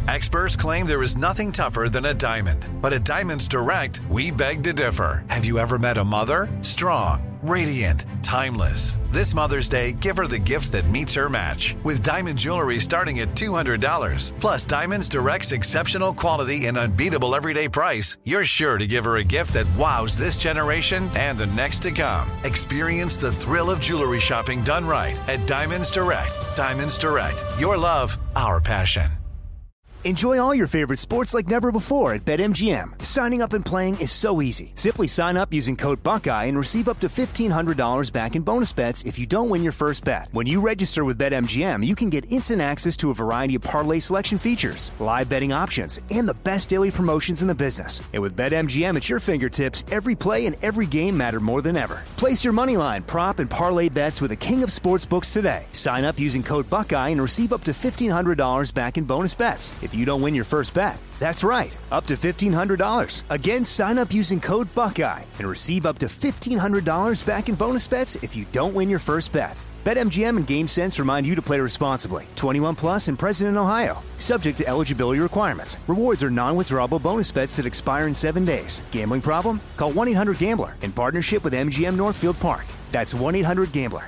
Experts claim there is nothing tougher than a diamond. But at Diamonds Direct, we beg to differ. Have you ever met a mother? Strong, radiant, timeless. This Mother's Day, give her the gift that meets her match. With diamond jewelry starting at $200. Plus Diamonds Direct's exceptional quality and unbeatable everyday price, you're sure to give her a gift that wows this generation and the next to come. Experience the thrill of jewelry shopping done right at Diamonds Direct. Diamonds Direct. Your love, our passion. Enjoy all your favorite sports like never before at BetMGM. Signing up and playing is so easy. Simply sign up using code Buckeye and receive up to $1,500 back in bonus bets if you don't win your first bet. When you register with BetMGM, you can get instant access to a variety of parlay selection features, live betting options, and the best daily promotions in the business. And with BetMGM at your fingertips, every play and every game matter more than ever. Place your moneyline, prop, and parlay bets with the king of sportsbooks today. Sign up using code Buckeye and receive up to $1,500 back in bonus bets if you don't win your first bet. That's right, up to $1,500. Again, sign up using code Buckeye and receive up to $1,500 back in bonus bets if you don't win your first bet. BetMGM and GameSense remind you to play responsibly. 21 plus and present in Ohio. Subject to eligibility requirements. Rewards are non-withdrawable bonus bets that expire in 7 days. Gambling problem? Call 1-800-GAMBLER in partnership with MGM Northfield Park. That's 1-800-GAMBLER.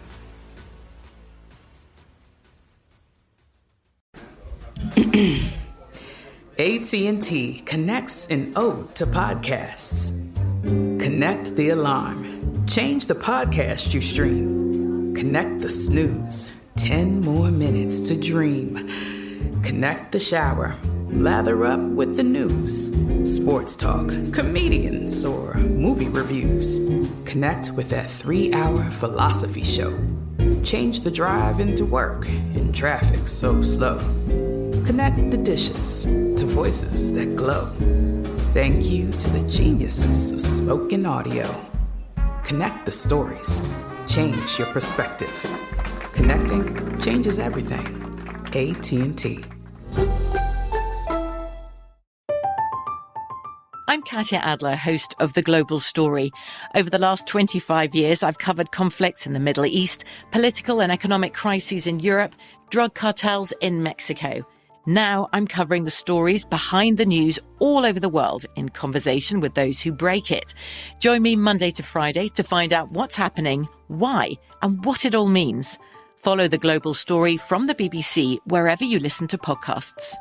AT&T connects an ode to podcasts. Connect the alarm. Change the podcast you stream. Connect the snooze. 10 more minutes to dream. Connect the shower. Lather up with the news. Sports talk, comedians, or movie reviews. Connect with that 3-hour philosophy show. Change the drive into work in traffic so slow. Connect the dishes to voices that glow. Thank you to the geniuses of spoken audio. Connect the stories. Change your perspective. Connecting changes everything. AT&T. I'm Katya Adler, host of The Global Story. Over the last 25 years, I've covered conflicts in the Middle East, political and economic crises in Europe, drug cartels in Mexico. Now I'm covering the stories behind the news all over the world in conversation with those who break it. Join me Monday to Friday to find out what's happening, why, and what it all means. Follow The Global Story from the BBC wherever you listen to podcasts.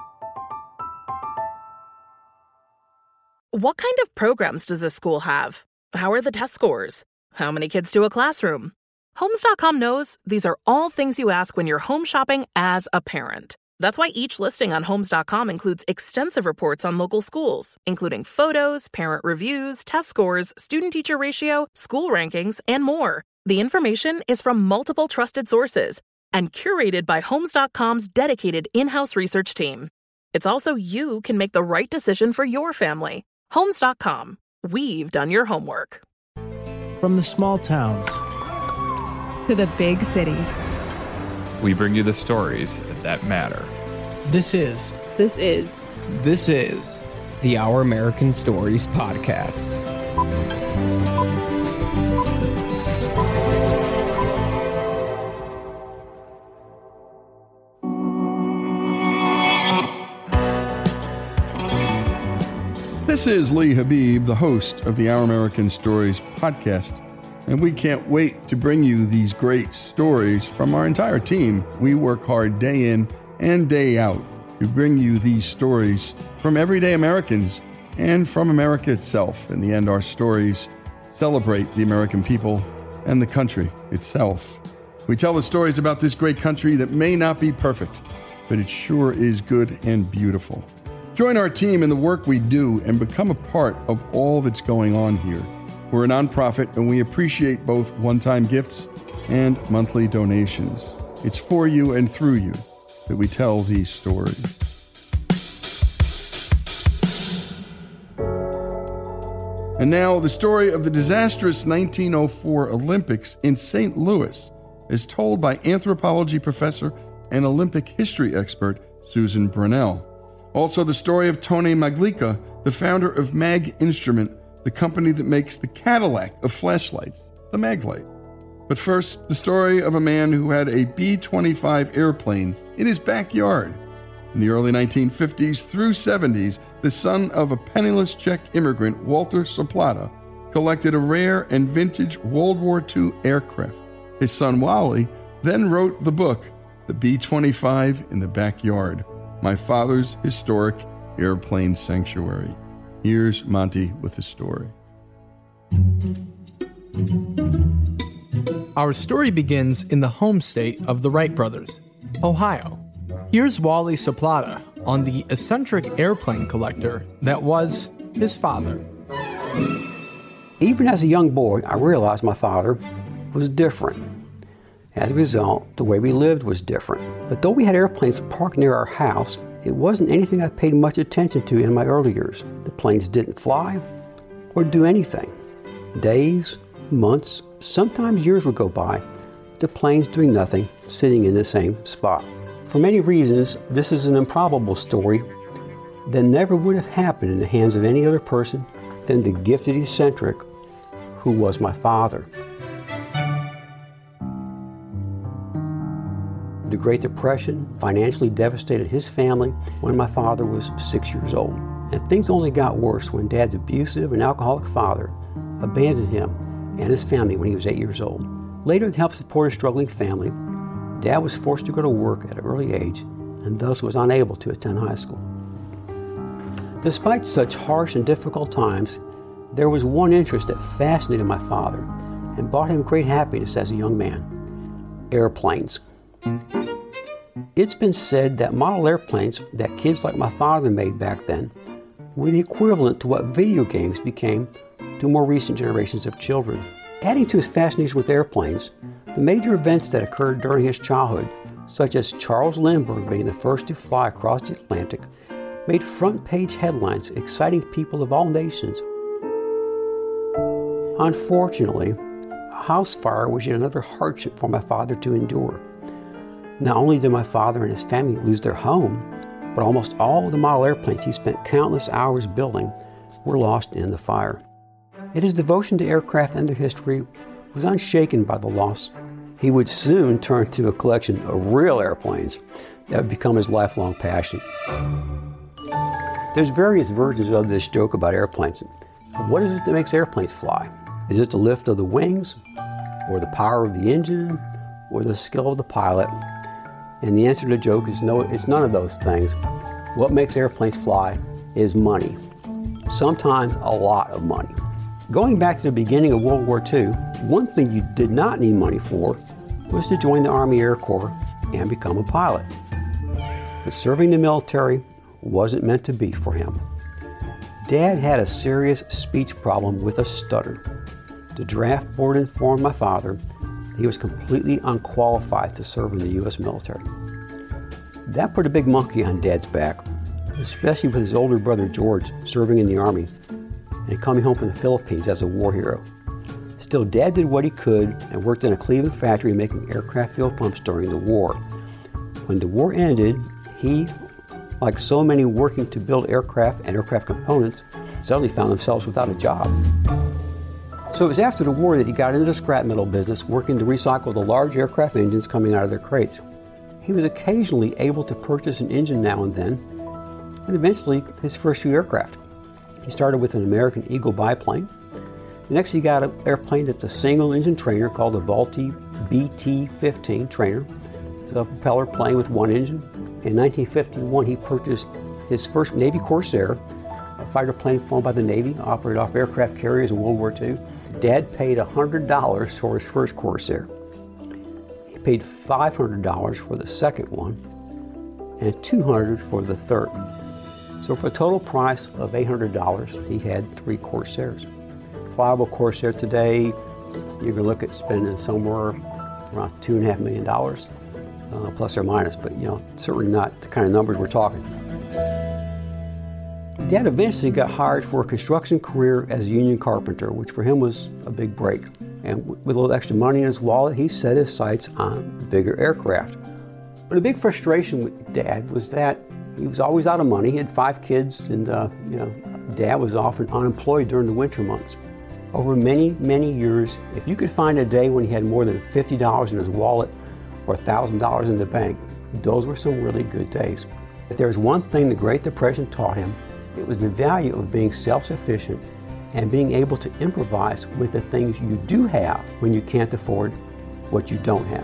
What kind of programs does this school have? How are the test scores? How many kids to a classroom? Homes.com knows these are all things you ask when you're home shopping as a parent. That's why each listing on Homes.com includes extensive reports on local schools, including photos, parent reviews, test scores, student-teacher ratio, school rankings, and more. The information is from multiple trusted sources and curated by Homes.com's dedicated in-house research team. It's also you can make the right decision for your family. Homes.com. We've done your homework. From the small towns to the big cities, we bring you the stories that matter. This is the Our American Stories podcast. This is Lee Habib, the host of the Our American Stories podcast, and we can't wait to bring you these great stories from our entire team. We work hard day in and day out to bring you these stories from everyday Americans and from America itself. In the end, our stories celebrate the American people and the country itself. We tell the stories about this great country that may not be perfect, but it sure is good and beautiful. Join our team in the work we do and become a part of all that's going on here. We're a nonprofit and we appreciate both one-time gifts and monthly donations. It's for you and through you that we tell these stories. And now the story of the disastrous 1904 Olympics in St. Louis is told by anthropology professor and Olympic history expert Susan Brunel. Also the story of Tony Maglica, the founder of Mag Instrument, the company that makes the Cadillac of flashlights, the Maglite. But first, the story of a man who had a B-25 airplane in his backyard. In the early 1950s through 70s, the son of a penniless Czech immigrant, Walter Soplata, collected a rare and vintage World War II aircraft. His son Wally then wrote the book, The B-25 in the Backyard, My Father's Historic Airplane Sanctuary. Here's Monty with the story. Our story begins in the home state of the Wright brothers, Ohio. Here's Wally Soplata on the eccentric airplane collector that was his father. Even as a young boy, I realized my father was different. As a result, the way we lived was different. But though we had airplanes parked near our house, it wasn't anything I paid much attention to in my early years. The planes didn't fly or do anything. Days, months, sometimes years would go by, the planes doing nothing, sitting in the same spot. For many reasons, this is an improbable story that never would have happened in the hands of any other person than the gifted eccentric who was my father. The Great Depression financially devastated his family when my father was 6 years old. And things only got worse when Dad's abusive and alcoholic father abandoned him and his family when he was 8 years old. Later, to help support his struggling family, Dad was forced to go to work at an early age and thus was unable to attend high school. Despite such harsh and difficult times, there was one interest that fascinated my father and brought him great happiness as a young man: airplanes. It's been said that model airplanes that kids like my father made back then were the equivalent to what video games became to more recent generations of children. Adding to his fascination with airplanes, the major events that occurred during his childhood, such as Charles Lindbergh being the first to fly across the Atlantic, made front-page headlines exciting people of all nations. Unfortunately, a house fire was yet another hardship for my father to endure. Not only did my father and his family lose their home, but almost all of the model airplanes he spent countless hours building were lost in the fire. Yet his devotion to aircraft and their history was unshaken by the loss. He would soon turn to a collection of real airplanes that would become his lifelong passion. There's various versions of this joke about airplanes. What is it that makes airplanes fly? Is it the lift of the wings, or the power of the engine, or the skill of the pilot? And the answer to the joke is no, it's none of those things. What makes airplanes fly is money. Sometimes a lot of money. Going back to the beginning of World War II, one thing you did not need money for was to join the Army Air Corps and become a pilot. But serving the military wasn't meant to be for him. Dad had a serious speech problem with a stutter. The draft board informed my father he was completely unqualified to serve in the U.S. military. That put a big monkey on Dad's back, especially with his older brother George serving in the Army and coming home from the Philippines as a war hero. Still, Dad did what he could and worked in a Cleveland factory making aircraft fuel pumps during the war. When the war ended, he, like so many working to build aircraft and aircraft components, suddenly found themselves without a job. So it was after the war that he got into the scrap metal business, working to recycle the large aircraft engines coming out of their crates. He was occasionally able to purchase an engine now and then, and eventually his first few aircraft. He started with an American Eagle biplane. Next he got an airplane that's a single-engine trainer called the Vultee BT-15 trainer. It's a propeller plane with one engine. In 1951 he purchased his first Navy Corsair, a fighter plane flown by the Navy, operated off aircraft carriers in World War II. Dad paid $100 for his first Corsair. He paid $500 for the second one and $200 for the third. So for a total price of $800, he had 3 Corsairs. Flyable Corsair today, you're going to look at spending somewhere around $2.5 million, plus or minus, but certainly not the kind of numbers we're talking. Dad eventually got hired for a construction career as a union carpenter, which for him was a big break. And with a little extra money in his wallet, he set his sights on bigger aircraft. But a big frustration with Dad was that he was always out of money. He had 5 kids, and Dad was often unemployed during the winter months. Over many, many years, if you could find a day when he had more than $50 in his wallet or $1,000 in the bank, those were some really good days. If there was one thing the Great Depression taught him, it was the value of being self-sufficient and being able to improvise with the things you do have when you can't afford what you don't have.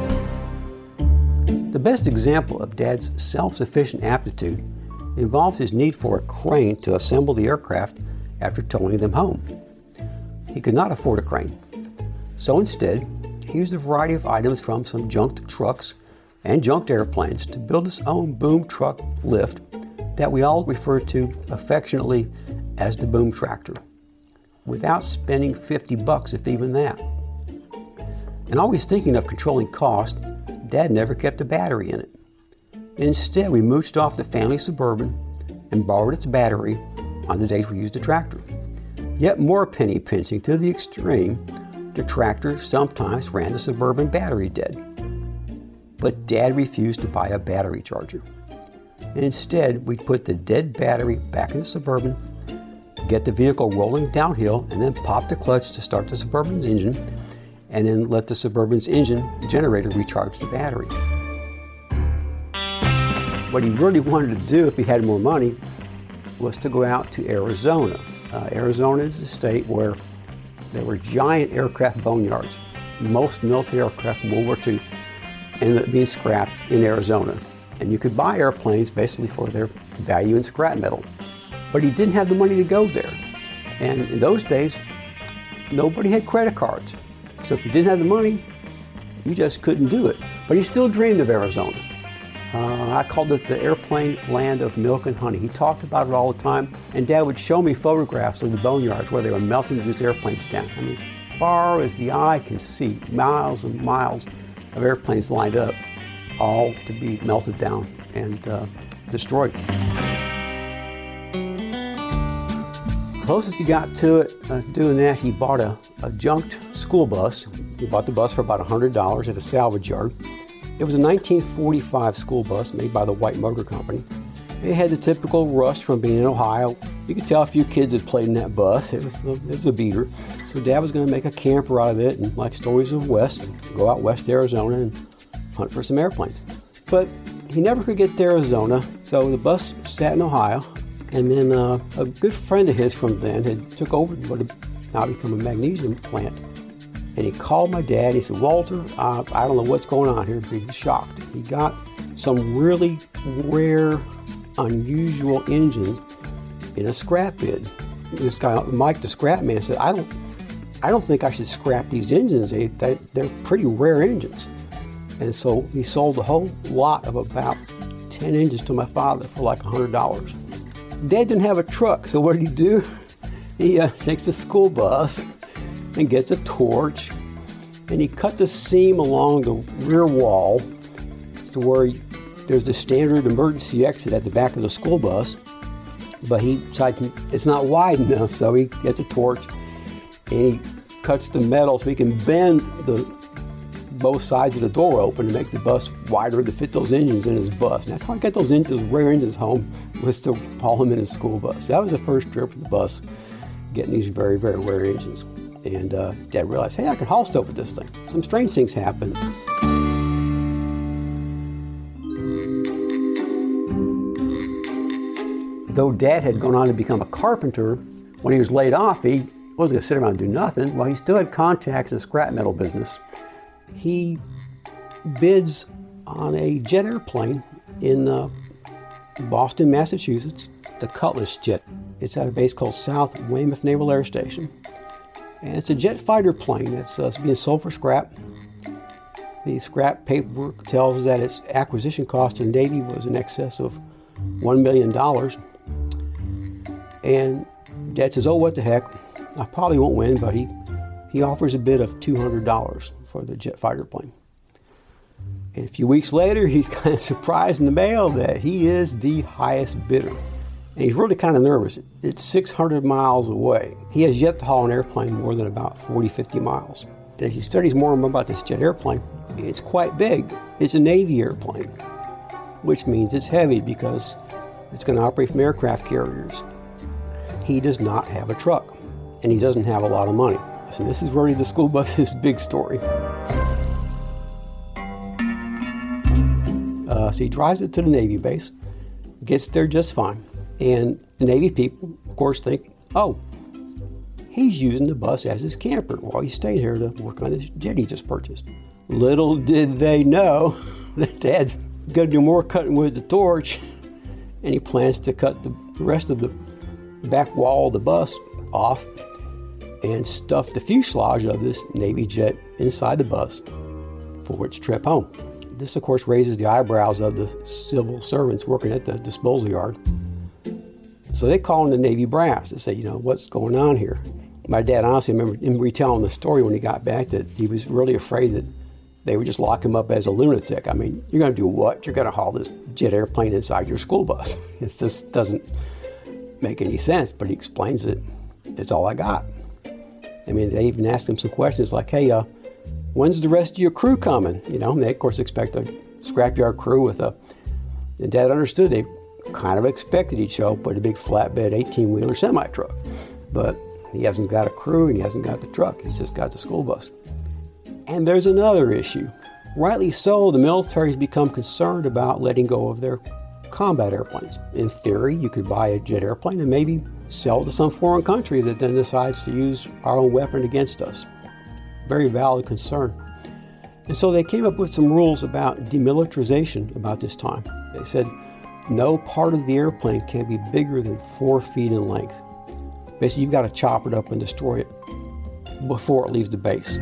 The best example of Dad's self-sufficient aptitude involves his need for a crane to assemble the aircraft after towing them home. He could not afford a crane, so instead he used a variety of items from some junked trucks and junked airplanes to build his own boom truck lift that we all refer to affectionately as the boom tractor, without spending $50 if even that. And always thinking of controlling cost, Dad never kept a battery in it. Instead, we mooched off the family Suburban and borrowed its battery on the days we used the tractor. Yet more penny pinching to the extreme, the tractor sometimes ran the Suburban battery dead. But Dad refused to buy a battery charger. Instead, we'd put the dead battery back in the Suburban, get the vehicle rolling downhill, and then pop the clutch to start the Suburban's engine, and then let the Suburban's engine generator recharge the battery. What he really wanted to do if he had more money was to go out to Arizona. Arizona is a state where there were giant aircraft boneyards. Most military aircraft in World War II ended up being scrapped in Arizona. And you could buy airplanes basically for their value in scrap metal. But he didn't have the money to go there. And in those days, nobody had credit cards. So if you didn't have the money, you just couldn't do it. But he still dreamed of Arizona. I called it the airplane land of milk and honey. He talked about it all the time, and Dad would show me photographs of the boneyards where they were melting these airplanes down. I mean, as far as the eye can see, miles and miles of airplanes lined up, all to be melted down and destroyed. Closest he got to it doing that, he bought a junked school bus. He bought the bus for about $100 at a salvage yard. It was a 1945 school bus made by the White Motor Company. It had the typical rust from being in Ohio. You could tell a few kids had played in that bus. It was a beater. So Dad was going to make a camper out of it and, like stories of West, go out west to Arizona and hunt for some airplanes. But he never could get to Arizona, so the bus sat in Ohio. And then a good friend of his from then had took over what had now become a magnesium plant. And he called my dad and he said, Walter, I don't know what's going on here, but he's shocked. He got some really rare, unusual engines in a scrap bid. This guy, Mike the scrap man, said, I don't think I should scrap these engines. They're pretty rare engines. And so he sold a whole lot of about 10 engines to my father for like $100. Dad didn't have a truck, so what did he do? He takes the school bus and gets a torch, and he cuts a seam along the rear wall to where there's the standard emergency exit at the back of the school bus, but he decides it's not wide enough, so he gets a torch and he cuts the metal so he can bend both sides of the door open to make the bus wider to fit those engines in his bus. And that's how he got those rare engines home, was to haul them in his school bus. So that was the first trip with the bus, getting these very, very rare engines. And Dad realized, hey, I can haul stuff with this thing. Some strange things happened. Though Dad had gone on to become a carpenter, when he was laid off, he wasn't going to sit around and do nothing. Well, he still had contacts in the scrap metal business. He bids on a jet airplane in Boston, Massachusetts, the Cutlass jet. It's at a base called South Weymouth Naval Air Station. And it's a jet fighter plane that's being sold for scrap. The scrap paperwork tells that its acquisition cost to the Navy was in excess of $1 million. And Dad says, oh, what the heck, I probably won't win, but he offers a bid of $200 for the jet fighter plane. And a few weeks later, he's kind of surprised in the mail that he is the highest bidder. And he's really kind of nervous. It's 600 miles away. He has yet to haul an airplane more than about 40, 50 miles. And as he studies more and more about this jet airplane, it's quite big. It's a Navy airplane, which means it's heavy because it's going to operate from aircraft carriers. He does not have a truck, and he doesn't have a lot of money. So this is really the school bus's big story. So he drives it to the Navy base, gets there just fine. And the Navy people, of course, think, oh, he's using the bus as his camper while he's staying here to work on this jet he just purchased. Little did they know that Dad's going to do more cutting with the torch, and he plans to cut the rest of the back wall of the bus off and stuff the fuselage of this Navy jet inside the bus for its trip home. This, of course, raises the eyebrows of the civil servants working at the disposal yard. So they call in the Navy brass to say, what's going on here? My dad honestly remember him retelling the story when he got back that he was really afraid that they would just lock him up as a lunatic. I mean, you're going to do what? You're going to haul this jet airplane inside your school bus. It just doesn't make any sense, but he explains it. It's all I got. I mean, they even asked him some questions like, hey, when's the rest of your crew coming? And they, of course, expect a scrapyard crew with and Dad understood they kind of expected he'd show up with a big flatbed 18-wheeler semi-truck. But he hasn't got a crew and he hasn't got the truck. He's just got the school bus. And there's another issue. Rightly so, the military's become concerned about letting go of their combat airplanes. In theory, you could buy a jet airplane and maybe sell it to some foreign country that then decides to use our own weapon against us. Very valid concern. And so they came up with some rules about demilitarization about this time. They said no part of the airplane can be bigger than 4 feet in length. Basically, you've got to chop it up and destroy it before it leaves the base.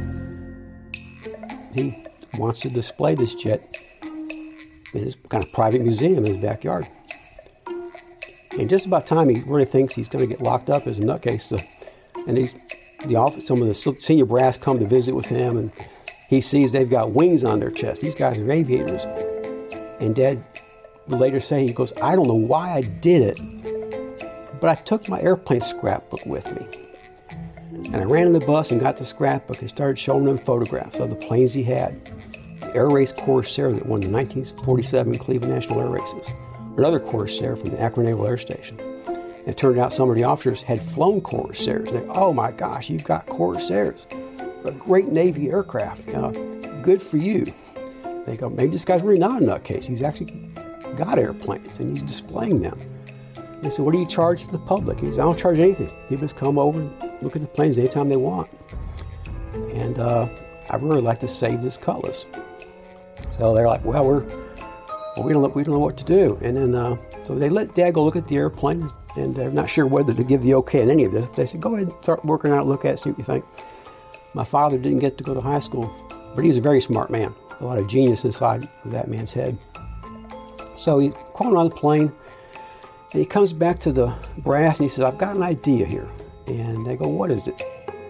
He wants to display this jet in his kind of private museum in his backyard. And just about time he really thinks he's going to get locked up as a nutcase, and some of the senior brass come to visit with him, and he sees they've got wings on their chest. These guys are aviators. And Dad would later say, he goes, I don't know why I did it, but I took my airplane scrapbook with me. And I ran in the bus and got the scrapbook and started showing them photographs of the planes he had. The Air Race Corsair that won the 1947 Cleveland National Air Races. Another Corsair from the Akron Naval Air Station. And it turned out some of the officers had flown Corsairs. And they, oh my gosh, you've got Corsairs. A great Navy aircraft. Good for you. They go, maybe this guy's really not a nutcase. He's actually got airplanes and he's displaying them. They said, what do you charge to the public? He said, I don't charge anything. People just come over and look at the planes anytime they want. And I really like to save this cutlass. So they're like, well, we don't know what to do. And then so they let Dad go look at the airplane, and they're not sure whether to give the okay on any of this. They said, go ahead and start working on it, look at it, see what you think. My father didn't get to go to high school, but he's a very smart man. A lot of genius inside of that man's head. So he's crawling around the plane, and he comes back to the brass and he says, I've got an idea here. And they go, what is it?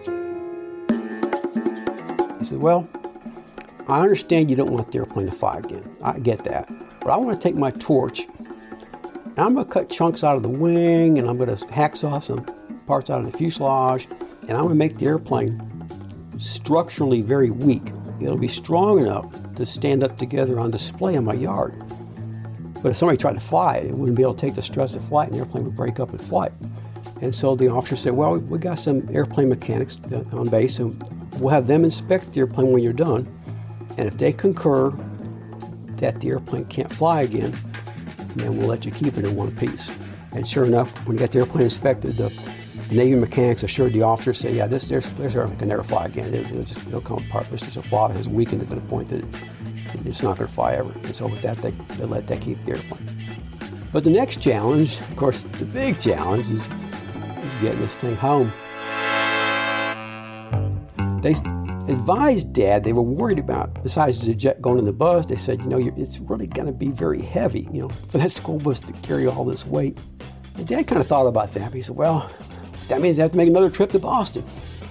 He said, well, I understand you don't want the airplane to fly again. I get that. But I want to take my torch, and I'm going to cut chunks out of the wing, and I'm going to hacksaw some parts out of the fuselage, and I'm going to make the airplane structurally very weak. It'll be strong enough to stand up together on display in my yard. But if somebody tried to fly it, it wouldn't be able to take the stress of flight, and the airplane would break up in flight. And so the officer said, well, we got some airplane mechanics on base, and we'll have them inspect the airplane when you're done. And if they concur that the airplane can't fly again, then we'll let you keep it in one piece. And sure enough, when you got the airplane inspected, the Navy mechanics assured the officer, say, yeah, this airplane can never fly again. It'll come apart. Mr. Zapata has weakened it to the point that it's not going to fly ever. And so with that, they let that keep the airplane. But the next challenge, of course, the big challenge is getting this thing home. They advised Dad, they were worried about, besides the jet going in the bus, they said, it's really going to be very heavy, for that school bus to carry all this weight. And Dad kind of thought about that. He said, well, that means they have to make another trip to Boston.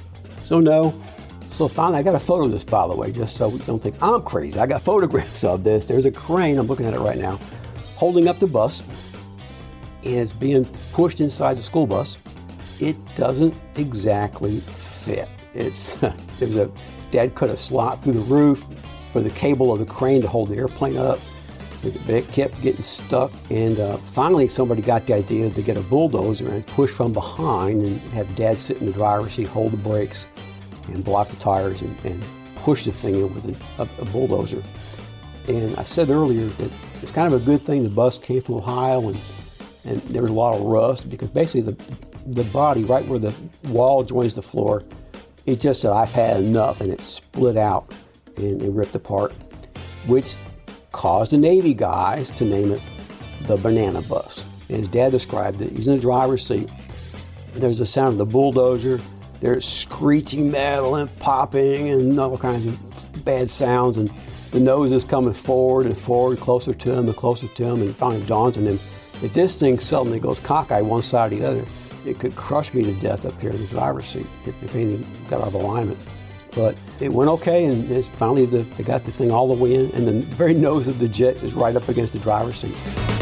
So finally, I got a photo of this, by the way, just so we don't think I'm crazy. I got photographs of this. There's a crane, I'm looking at it right now, holding up the bus, and it's being pushed inside the school bus. It doesn't exactly fit. Dad cut a slot through the roof for the cable of the crane to hold the airplane up. It kept getting stuck, and finally somebody got the idea to get a bulldozer and push from behind and have Dad sit in the driver's seat, hold the brakes, and block the tires and push the thing in with a bulldozer. And I said earlier that it's kind of a good thing the bus came from Ohio and there was a lot of rust, because basically the body, right where the wall joins the floor, it just said, I've had enough, and it split out and ripped apart, which caused the Navy guys to name it the Banana Bus. And his dad described it. He's in the driver's seat. There's the sound of the bulldozer. There's screeching metal and popping and all kinds of bad sounds, and the nose is coming forward and forward, closer to him and closer to him, and it finally dawns on him, if this thing suddenly goes cockeyed one side or the other, it could crush me to death up here in the driver's seat if anything got out of alignment. But it went okay, and finally they got the thing all the way in, and the very nose of the jet is right up against the driver's seat.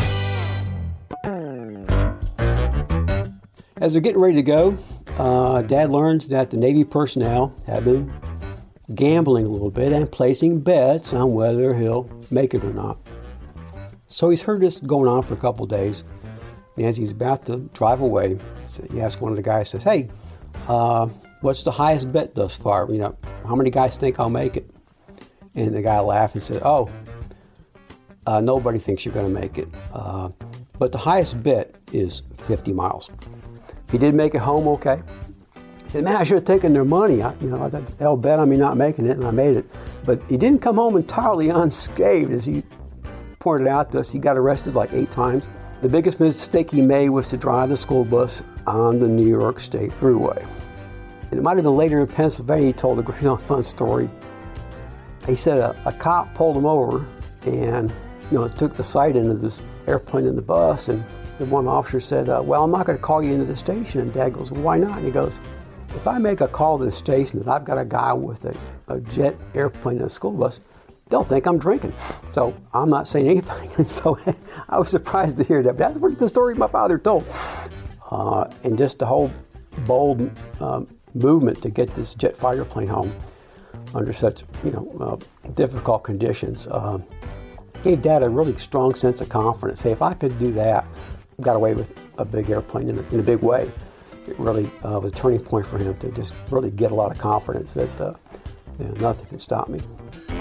As they're getting ready to go, Dad learns that the Navy personnel have been gambling a little bit and placing bets on whether he'll make it or not. So he's heard this going on for a couple of days, and as he's about to drive away, he asks one of the guys, says, hey, what's the highest bet thus far? How many guys think I'll make it? And the guy laughed and said, nobody thinks you're going to make it. But the highest bet is 50 miles. He did make it home okay. He said, man, I should have taken their money. They'll bet on me not making it, and I made it. But he didn't come home entirely unscathed. As he pointed out to us, he got arrested like 8 times. The biggest mistake he made was to drive the school bus on the New York State Thruway. And it might have been later in Pennsylvania, he told a great fun story. He said a cop pulled him over and took the sight into this airplane in the bus, and the one officer said, well, I'm not going to call you into the station. And Dad goes, well, why not? And he goes, if I make a call to the station that I've got a guy with a jet airplane in a school bus, they'll think I'm drinking. So I'm not saying anything. And so I was surprised to hear that. But that's what the story my father told. And just the whole bold movement to get this jet fighter plane home under such difficult conditions gave Dad a really strong sense of confidence. Hey, if I could do that, I got away with a big airplane in a big way. It really was a turning point for him to just really get a lot of confidence that nothing can stop me.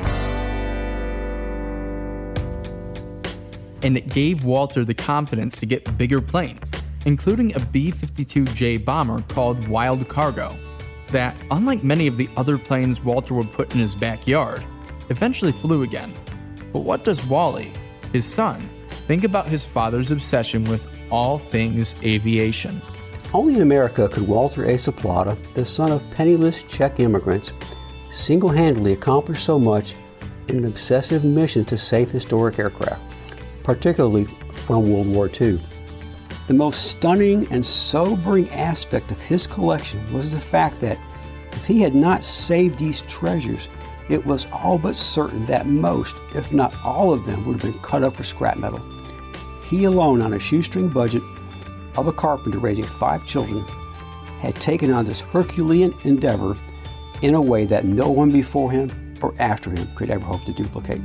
And it gave Walter the confidence to get bigger planes, including a B-52J bomber called Wild Cargo, that, unlike many of the other planes Walter would put in his backyard, eventually flew again. But what does Wally, his son, think about his father's obsession with all things aviation? Only in America could Walter A. Saplata, the son of penniless Czech immigrants, single-handedly accomplish so much in an obsessive mission to save historic aircraft, particularly from World War II. The most stunning and sobering aspect of his collection was the fact that if he had not saved these treasures, it was all but certain that most, if not all of them, would have been cut up for scrap metal. He alone, on a shoestring budget of a carpenter raising 5 children, had taken on this Herculean endeavor in a way that no one before him or after him could ever hope to duplicate.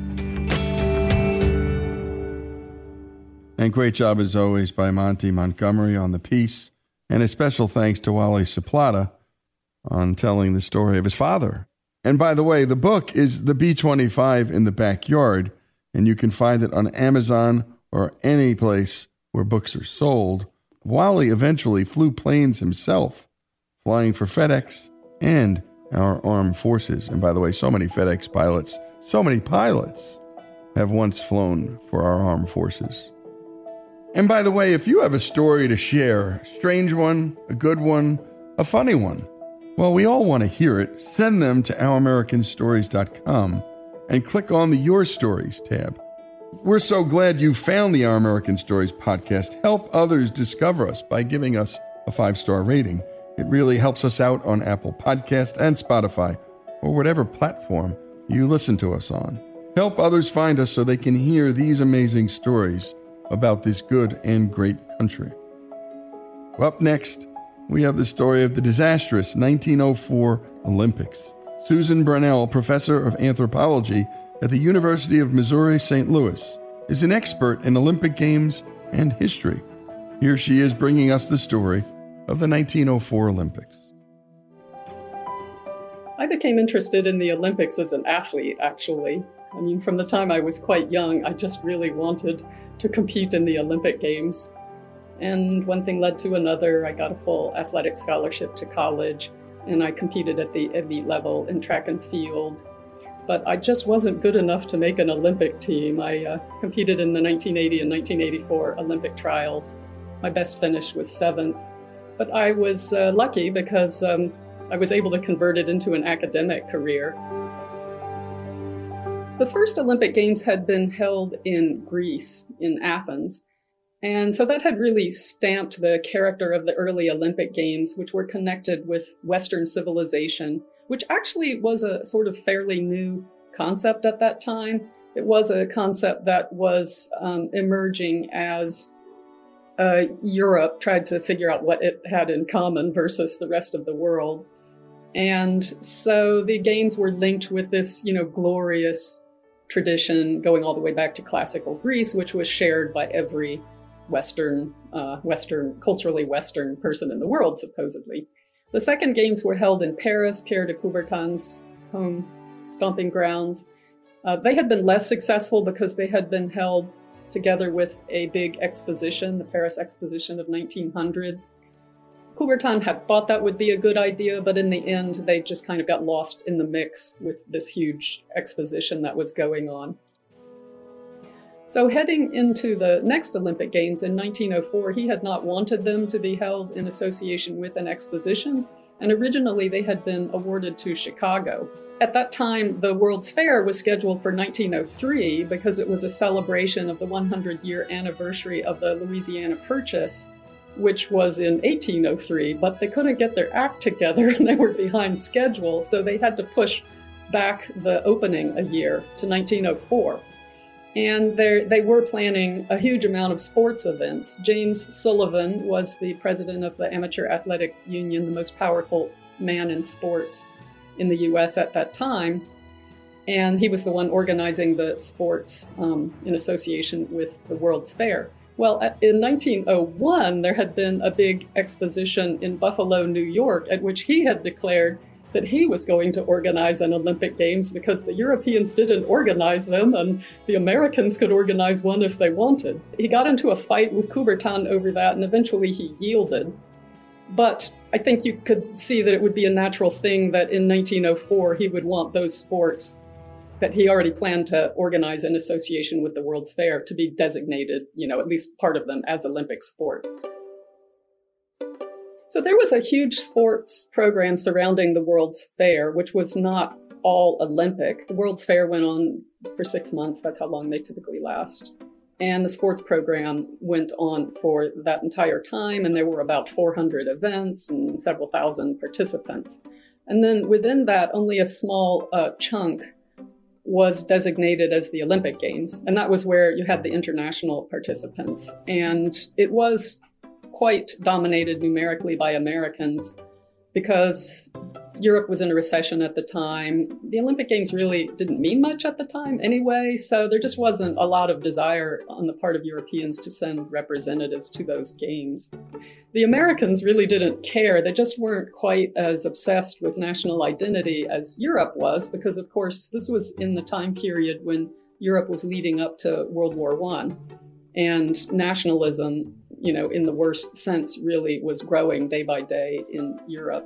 And great job, as always, by Monty Montgomery on the piece. And a special thanks to Wally Saplata on telling the story of his father. And by the way, the book is The B-25 in the Backyard, and you can find it on Amazon or any place where books are sold. Wally eventually flew planes himself, flying for FedEx and our armed forces. And by the way, so many FedEx pilots, so many pilots have once flown for our armed forces. And by the way, if you have a story to share, a strange one, a good one, a funny one, well, we all want to hear it. Send them to OurAmericanStories.com and click on the Your Stories tab. We're so glad you found the Our American Stories podcast. Help others discover us by giving us a 5-star rating. It really helps us out on Apple Podcasts and Spotify, or whatever platform you listen to us on. Help others find us so they can hear these amazing stories about this good and great country. Up next, we have the story of the disastrous 1904 Olympics. Susan Brownell, professor of anthropology at the University of Missouri St. Louis, is an expert in Olympic Games and history. Here she is bringing us the story of the 1904 Olympics. I became interested in the Olympics as an athlete, actually. I mean, from the time I was quite young, I just really wanted to compete in the Olympic Games. And one thing led to another. I got a full athletic scholarship to college, and I competed at the elite level in track and field. But I just wasn't good enough to make an Olympic team. I competed in the 1980 and 1984 Olympic trials. My best finish was 7th. But I was lucky because I was able to convert it into an academic career. The first Olympic Games had been held in Greece, in Athens. And so that had really stamped the character of the early Olympic Games, which were connected with Western civilization, which actually was a sort of fairly new concept at that time. It was a concept that was emerging as Europe tried to figure out what it had in common versus the rest of the world. And so the games were linked with this, glorious tradition going all the way back to classical Greece, which was shared by every culturally Western person in the world, supposedly. The second games were held in Paris, Pierre de Coubertin's home stomping grounds. They had been less successful because they had been held together with a big exposition, the Paris Exposition of 1900. Coubertin had thought that would be a good idea, but in the end, they just kind of got lost in the mix with this huge exposition that was going on. So heading into the next Olympic Games in 1904, he had not wanted them to be held in association with an exposition, and originally they had been awarded to Chicago. At that time, the World's Fair was scheduled for 1903 because it was a celebration of the 100-year anniversary of the Louisiana Purchase, which was in 1803, but they couldn't get their act together and they were behind schedule, so they had to push back the opening a year to 1904. And they were planning a huge amount of sports events. James Sullivan was the president of the Amateur Athletic Union, the most powerful man in sports in the U.S. at that time. And he was the one organizing the sports in association with the World's Fair. Well, in 1901, there had been a big exposition in Buffalo, New York, at which he had declared that he was going to organize an Olympic Games because the Europeans didn't organize them and the Americans could organize one if they wanted. He got into a fight with Coubertin over that and eventually he yielded. But I think you could see that it would be a natural thing that in 1904 he would want those sports that he already planned to organize in association with the World's Fair to be designated, at least part of them as Olympic sports. So there was a huge sports program surrounding the World's Fair, which was not all Olympic. The World's Fair went on for 6 months. That's how long they typically last. And the sports program went on for that entire time, and there were about 400 events and several thousand participants. And then within that, only a small chunk was designated as the Olympic Games, and that was where you had the international participants. And it was quite dominated numerically by Americans because Europe was in a recession at the time. The Olympic Games really didn't mean much at the time anyway, so there just wasn't a lot of desire on the part of Europeans to send representatives to those games. The Americans really didn't care. They just weren't quite as obsessed with national identity as Europe was because, of course, this was in the time period when Europe was leading up to World War I. And nationalism, in the worst sense, really was growing day by day in Europe.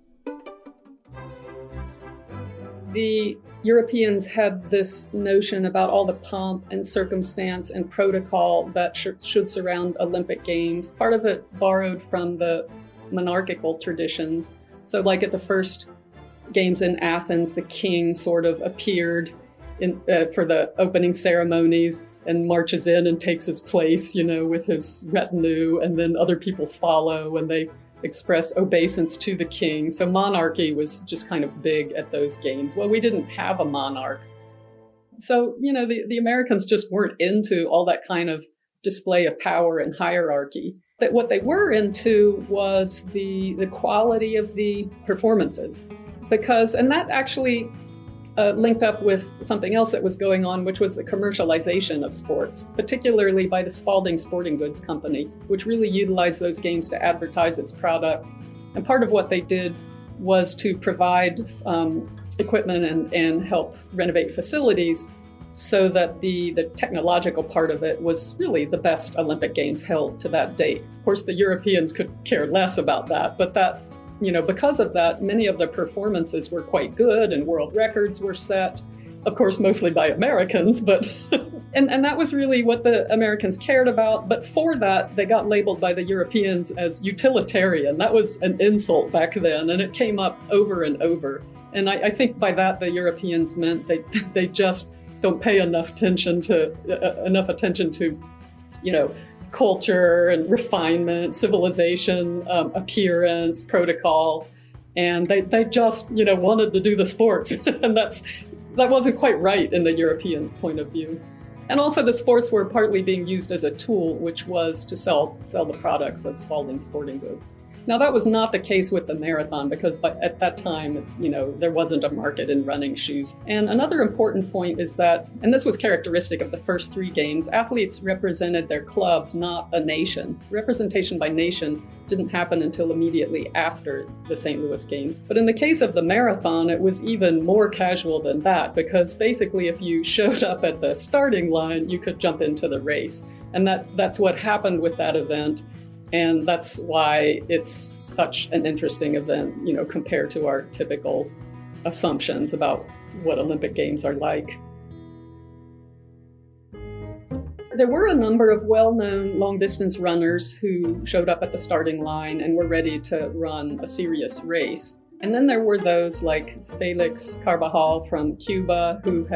The Europeans had this notion about all the pomp and circumstance and protocol that should surround Olympic Games. Part of it borrowed from the monarchical traditions. So like at the first Games in Athens, the king sort of appeared for the opening ceremonies and marches in and takes his place, with his retinue, and then other people follow and they express obeisance to the king. So monarchy was just kind of big at those games. Well, we didn't have a monarch. So, the Americans just weren't into all that kind of display of power and hierarchy. But what they were into was the quality of the performances. And that actually linked up with something else that was going on, which was the commercialization of sports, particularly by the Spalding Sporting Goods Company, which really utilized those games to advertise its products. And part of what they did was to provide equipment and help renovate facilities so that the technological part of it was really the best Olympic Games held to that date. Of course, the Europeans could care less about that, but that, because of that, many of the performances were quite good and world records were set, of course, mostly by Americans, but and that was really what the Americans cared about. But for that, they got labeled by the Europeans as utilitarian. That was an insult back then, and it came up over and over. And I think by that, the Europeans meant they just don't pay enough attention to culture and refinement, civilization, appearance, protocol, and they just wanted to do the sports, and that wasn't quite right in the European point of view. And also, the sports were partly being used as a tool, which was to sell the products of Spalding Sporting Goods. Now, that was not the case with the marathon because at that time, there wasn't a market in running shoes. And another important point is that, and this was characteristic of the first 3 games, athletes represented their clubs, not a nation. Representation by nation didn't happen until immediately after the St. Louis Games. But in the case of the marathon, it was even more casual than that, because basically if you showed up at the starting line, you could jump into the race. And that's what happened with that event. And that's why it's such an interesting event, compared to our typical assumptions about what Olympic Games are like. There were a number of well-known long-distance runners who showed up at the starting line and were ready to run a serious race. And then there were those like Felix Carbajal from Cuba who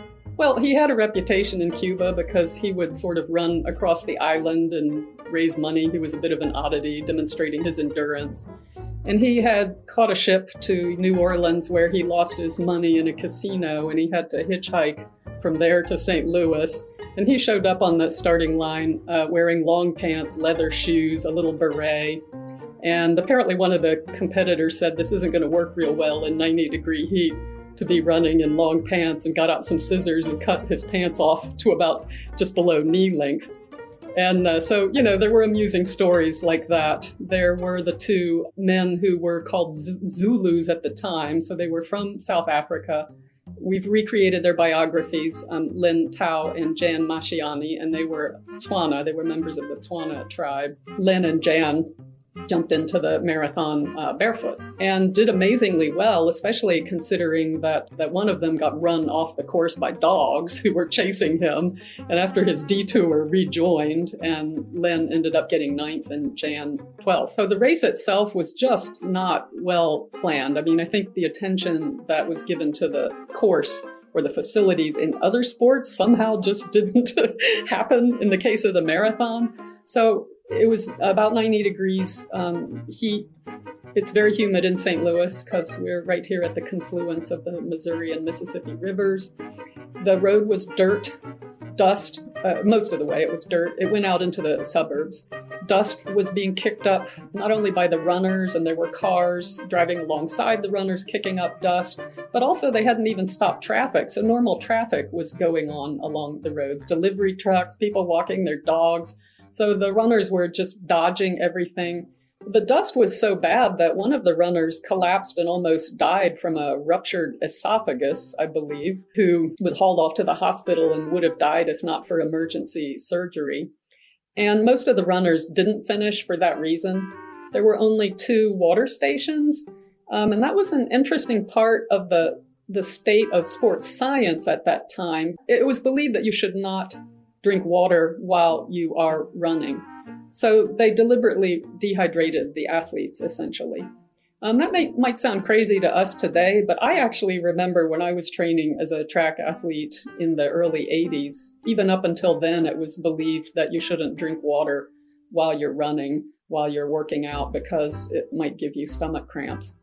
he had a reputation in Cuba because he would sort of run across the island and raise money. He was a bit of an oddity, demonstrating his endurance. And he had caught a ship to New Orleans where he lost his money in a casino, and he had to hitchhike from there to St. Louis. And he showed up on the starting line wearing long pants, leather shoes, a little beret. And apparently one of the competitors said this isn't going to work real well in 90-degree heat to be running in long pants, and got out some scissors and cut his pants off to about just below knee length. And so there were amusing stories like that. There were the 2 men who were called Zulus at the time. So they were from South Africa. We've recreated their biographies, Lin Tao and Jan Mashiani, and they were Tswana. They were members of the Tswana tribe. Lin and Jan jumped into the marathon barefoot and did amazingly well, especially considering that one of them got run off the course by dogs who were chasing him. And after his detour, rejoined, and Lin ended up getting 9th and Jan 12th. So the race itself was just not well planned. I mean, I think the attention that was given to the course or the facilities in other sports somehow just didn't happen in the case of the marathon. So it was about 90 degrees heat. It's very humid in St. Louis because we're right here at the confluence of the Missouri and Mississippi rivers. The road was dirt, dust. Most of the way it was dirt. It went out into the suburbs. Dust was being kicked up not only by the runners, and there were cars driving alongside the runners kicking up dust, but also they hadn't even stopped traffic. So normal traffic was going on along the roads. Delivery trucks, people walking their dogs. So the runners were just dodging everything. The dust was so bad that one of the runners collapsed and almost died from a ruptured esophagus, I believe, who was hauled off to the hospital and would have died if not for emergency surgery. And most of the runners didn't finish for that reason. There were only 2 water stations. And that was an interesting part of the state of sports science at that time. It was believed that you should not drink water while you are running. So they deliberately dehydrated the athletes, essentially. That might sound crazy to us today, but I actually remember when I was training as a track athlete in the early 80s, even up until then, it was believed that you shouldn't drink water while you're running, while you're working out, because it might give you stomach cramps.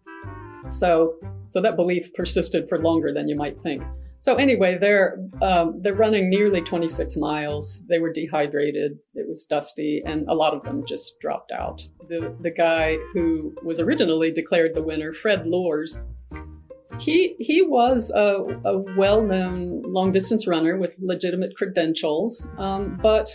So that belief persisted for longer than you might think. So anyway, they're running nearly 26 miles. They were dehydrated. It was dusty, and a lot of them just dropped out. The guy who was originally declared the winner, Fred Lors, he was a well-known long-distance runner with legitimate credentials, but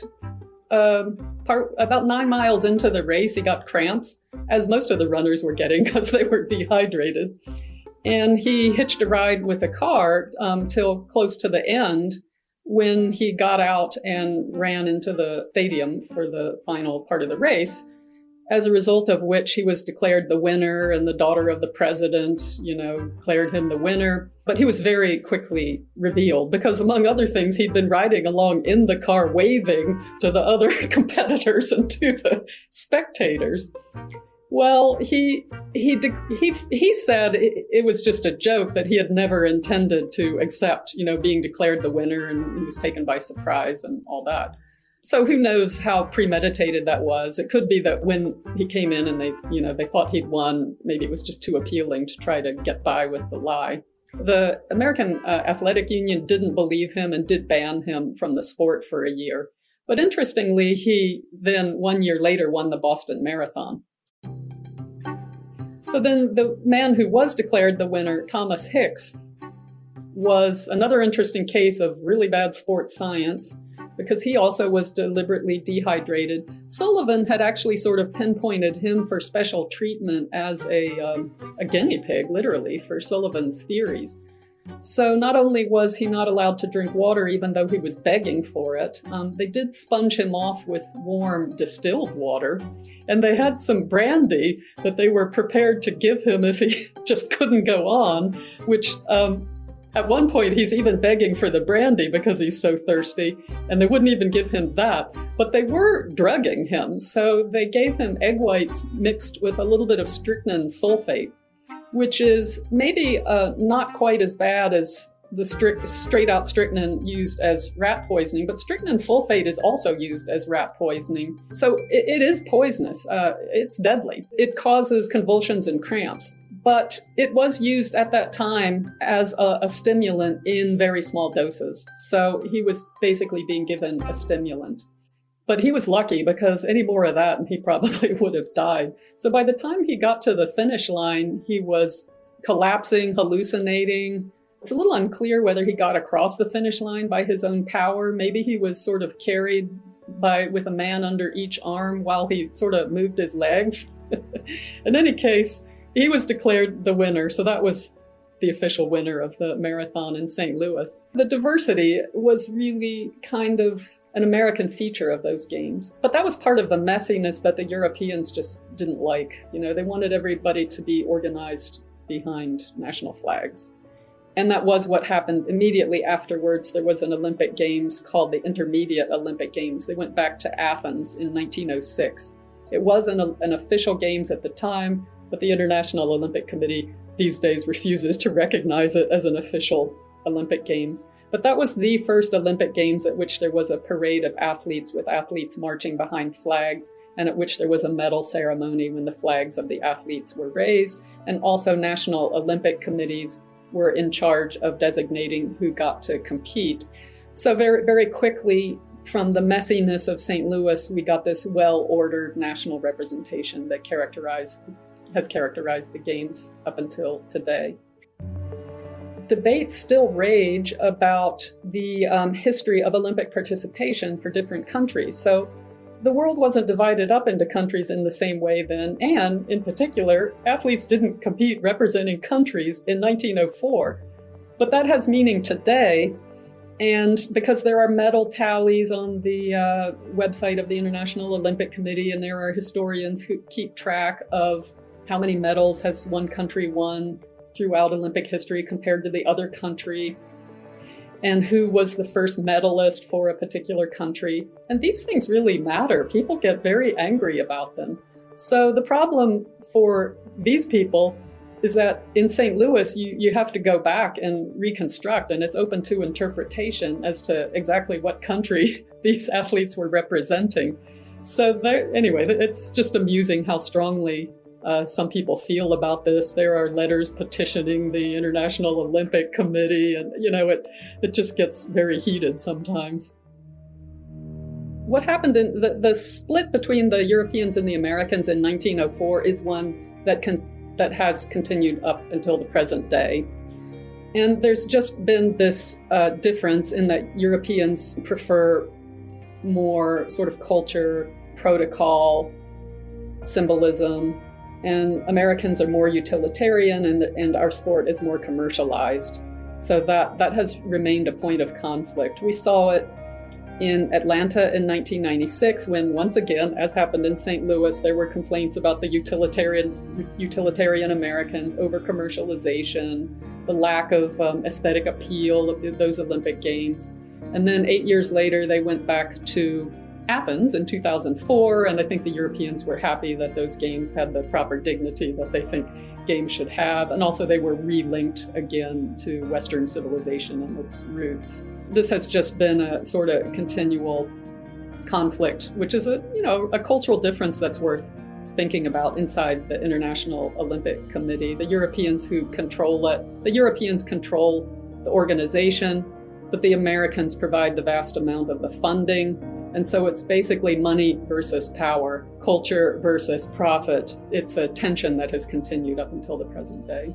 about 9 miles into the race, he got cramps, as most of the runners were getting because they were dehydrated. And he hitched a ride with a car till close to the end. when he got out and ran into the stadium for the final part of the race, as a result of which he was declared the winner, and the daughter of the president, declared him the winner. But he was very quickly revealed because, among other things, he'd been riding along in the car waving to the other competitors and to the spectators. Well, he said it was just a joke, that he had never intended to accept, being declared the winner, and he was taken by surprise and all that. So who knows how premeditated that was? It could be that when he came in and they thought he'd won, maybe it was just too appealing to try to get by with the lie. The American Athletic Union didn't believe him and did ban him from the sport for a year. But interestingly, he then 1 year later won the Boston Marathon. So then the man who was declared the winner, Thomas Hicks, was another interesting case of really bad sports science, because he also was deliberately dehydrated. Sullivan had actually sort of pinpointed him for special treatment as a guinea pig, literally, for Sullivan's theories. So not only was he not allowed to drink water, even though he was begging for it, they did sponge him off with warm distilled water, and they had some brandy that they were prepared to give him if he just couldn't go on, which at one point, he's even begging for the brandy because he's so thirsty, and they wouldn't even give him that. But they were drugging him, so they gave him egg whites mixed with a little bit of strychnine sulfate, which is maybe not quite as bad as the straight-out strychnine used as rat poisoning, but strychnine sulfate is also used as rat poisoning. So it is poisonous. It's deadly. It causes convulsions and cramps. But it was used at that time as a stimulant in very small doses. So he was basically being given a stimulant. But he was lucky, because any more of that and he probably would have died. So by the time he got to the finish line, he was collapsing, hallucinating. It's a little unclear whether he got across the finish line by his own power. Maybe he was sort of carried with a man under each arm while he sort of moved his legs. In any case, he was declared the winner, so that was the official winner of the marathon in St. Louis. The diversity was really kind of an American feature of those games. But that was part of the messiness that the Europeans just didn't like. They wanted everybody to be organized behind national flags. And that was what happened immediately afterwards. There was an Olympic Games called the Intermediate Olympic Games. They went back to Athens in 1906. It was an official games at the time, but the International Olympic Committee these days refuses to recognize it as an official Olympic Games. But that was the first Olympic Games at which there was a parade of athletes, with athletes marching behind flags, and at which there was a medal ceremony when the flags of the athletes were raised. And also national Olympic committees were in charge of designating who got to compete. So very, very quickly, from the messiness of St. Louis, we got this well-ordered national representation that has characterized the games up until today. Debates still rage about the history of Olympic participation for different countries. So the world wasn't divided up into countries in the same way then, and in particular, athletes didn't compete representing countries in 1904. But that has meaning today, and because there are medal tallies on the website of the International Olympic Committee, and there are historians who keep track of how many medals has one country won throughout Olympic history compared to the other country, and who was the first medalist for a particular country. And these things really matter. People get very angry about them. So the problem for these people is that in St. Louis, you have to go back and reconstruct, and it's open to interpretation as to exactly what country these athletes were representing. So anyway, it's just amusing how strongly some people feel about this. There are letters petitioning the International Olympic Committee, and it just gets very heated sometimes. What happened in the split between the Europeans and the Americans in 1904 is one that has continued up until the present day. And there's just been this difference in that Europeans prefer more sort of culture, protocol, symbolism, and Americans are more utilitarian, and our sport is more commercialized. So that has remained a point of conflict. We saw it in Atlanta in 1996 when, once again, as happened in St. Louis, there were complaints about the utilitarian Americans, over-commercialization, the lack of aesthetic appeal of those Olympic Games. And then 8 years later, they went back to Athens in 2004, and I think the Europeans were happy that those games had the proper dignity that they think games should have. And also they were re-linked again to Western civilization and its roots. This has just been a sort of continual conflict, which is a cultural difference that's worth thinking about inside the International Olympic Committee. The Europeans who control it, the Europeans control the organization, but the Americans provide the vast amount of the funding. And so it's basically money versus power, culture versus profit. It's a tension that has continued up until the present day.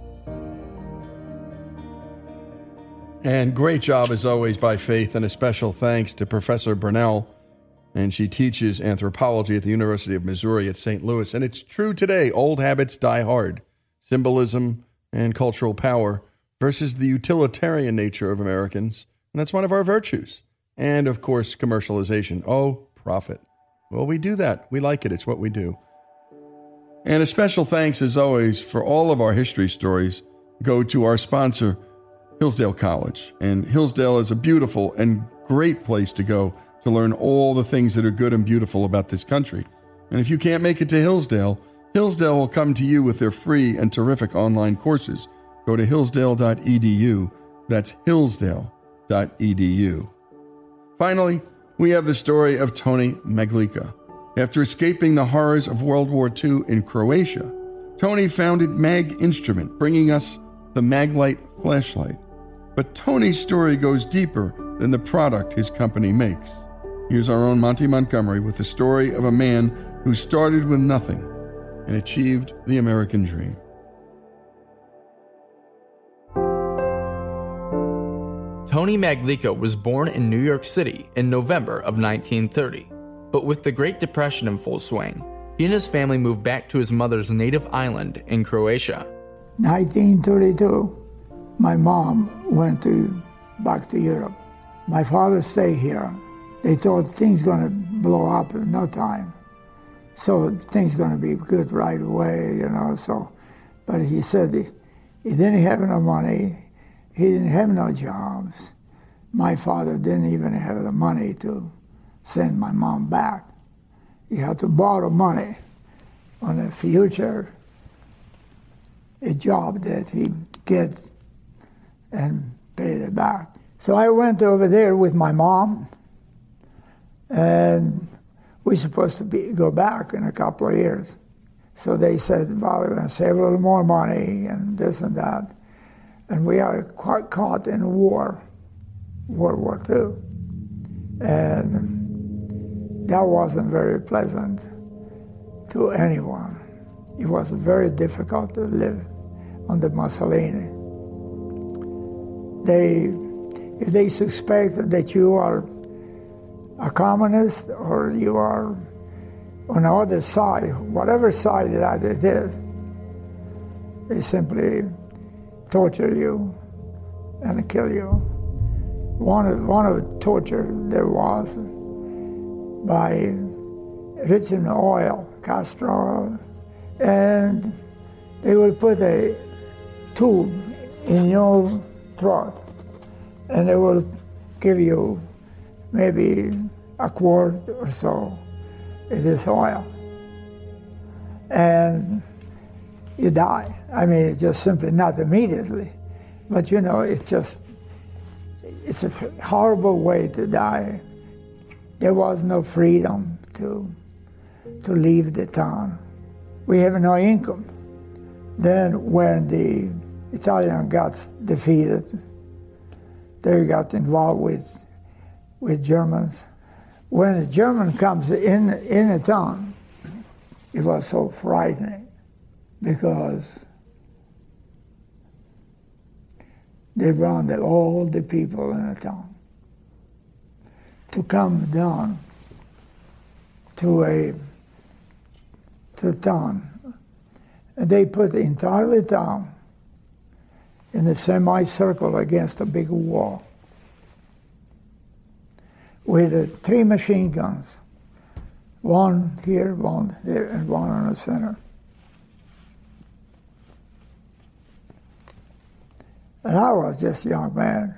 And great job, as always, by Faith, and a special thanks to Professor Burnell. And she teaches anthropology at the University of Missouri at St. Louis. And it's true today, old habits die hard. Symbolism and cultural power versus the utilitarian nature of Americans. And that's one of our virtues. And, of course, commercialization. Oh, profit. Well, we do that. We like it. It's what we do. And a special thanks, as always, for all of our history stories go to our sponsor, Hillsdale College. And Hillsdale is a beautiful and great place to go to learn all the things that are good and beautiful about this country. And if you can't make it to Hillsdale, Hillsdale will come to you with their free and terrific online courses. Go to hillsdale.edu. That's hillsdale.edu. Finally, we have the story of Tony Maglica. After escaping the horrors of World War II in Croatia, Tony founded Mag Instrument, bringing us the Maglite flashlight. But Tony's story goes deeper than the product his company makes. Here's our own Monty Montgomery with the story of a man who started with nothing and achieved the American dream. Tony Maglica was born in New York City in November of 1930. But with the Great Depression in full swing, he and his family moved back to his mother's native island in Croatia. 1932, my mom went back to Europe. My father stayed here. They thought things going to blow up in no time. So things going to be good right away, so. But he said he didn't have no money. He didn't have no jobs. My father didn't even have the money to send my mom back. He had to borrow money on a future, a job that he gets and paid it back. So I went over there with my mom, and we're supposed to go back in a couple of years. So they said, well, we're going to save a little more money and this and that. And we are quite caught in a war, World War II. And that wasn't very pleasant to anyone. It was very difficult to live under Mussolini. If they suspect that you are a communist or you are on the other side, whatever side that it is, they simply torture you and kill you. One of the torture there was by rich in oil, castor oil, and they will put a tube in your throat and they will give you maybe a quart or so of this oil. And you die. I mean, it's just simply not immediately, but it's a horrible way to die. There was no freedom to leave the town. We have no income. Then when the Italians got defeated, they got involved with Germans. When a German comes in a town, it was so frightening because they rounded all the people in the town to come down to town. And they put the entire town in a semicircle against a big wall with 3 machine guns, one here, one there, and one in the center. And I was just a young man.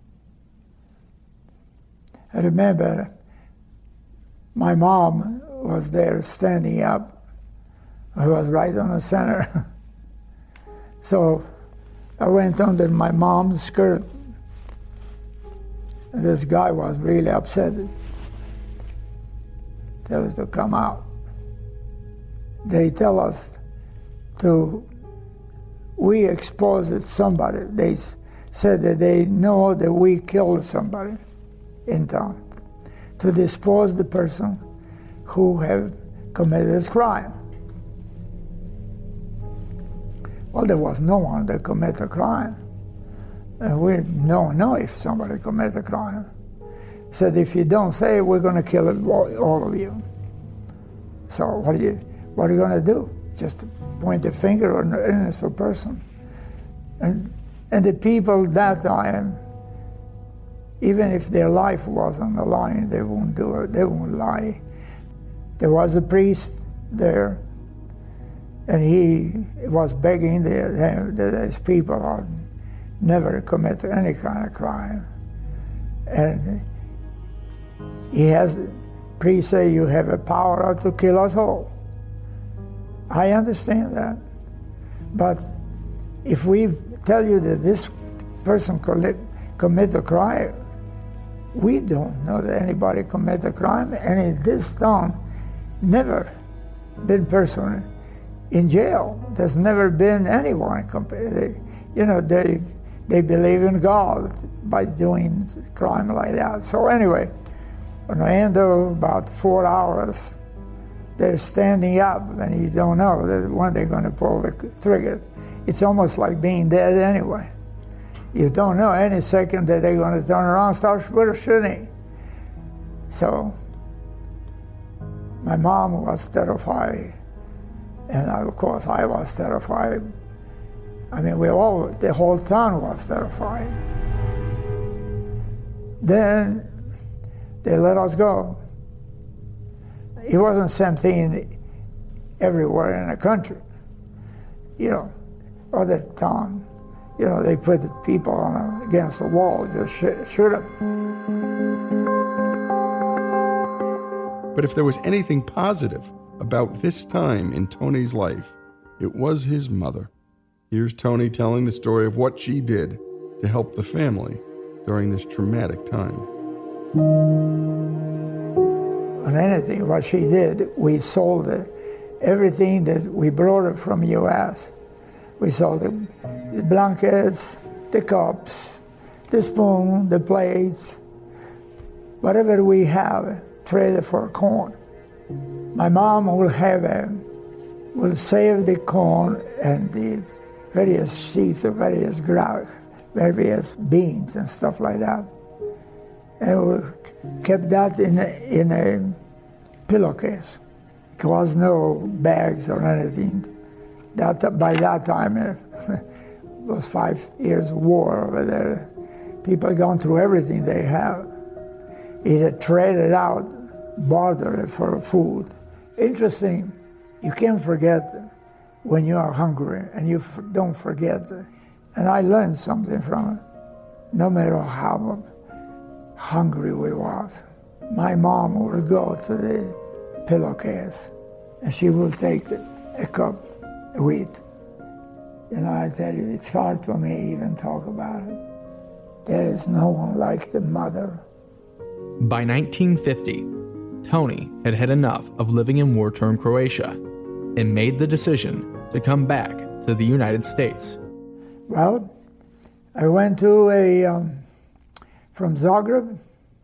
I remember my mom was there standing up. I was right on the center. So I went under my mom's skirt. This guy was really upset. Tell us to come out. They tell us we exposed somebody. They said that they know that we killed somebody in town, to dispose the person who have committed this crime. Well, there was no one that committed a crime. And we don't know if somebody committed a crime. Said, if you don't say it, we're going to kill all of you. So what are you going to do? Just point a finger on an innocent person? And the people that time, even if their life was on the line, they won't do it. They won't lie. There was a priest there, and he was begging that his people are never commit any kind of crime. And he has, priest say, you have a power to kill us all. I understand that. But if we tell you that this person commit a crime, we don't know that anybody commit a crime, and in this town, never been person in jail. There's never been anyone. They believe in God by doing crime like that. So anyway, on the end of about 4 hours, they're standing up, and you don't know when they're going to pull the trigger. It's almost like being dead anyway. You don't know any second that they're going to turn around and start shooting. So my mom was terrified, and of course I was terrified. I mean, the whole town was terrified. Then they let us go. It wasn't something everywhere in the country. Other town, they put the people against the wall, just shoot them. But if there was anything positive about this time in Tony's life, it was his mother. Here's Tony telling the story of what she did to help the family during this traumatic time. On anything, what she did, we sold everything that we brought her from U.S. We sold the blankets, the cups, the spoon, the plates, whatever we have, traded for corn. My mom will save the corn and the various seeds of various beans and stuff like that. And we kept that in a pillowcase. There was no bags or anything. By that time, it was 5 years of war over there. People gone through everything they have. Either traded out, bartered for food. Interesting, you can't forget when you are hungry, and you don't forget. And I learned something from it. No matter how hungry we was, my mom would go to the pillowcase, and she would take a cup of wheat. I tell you, it's hard for me to even talk about it. There is no one like the mother. By 1950, Tony had had enough of living in war-torn Croatia and made the decision to come back to the United States. Well, I went to from Zagreb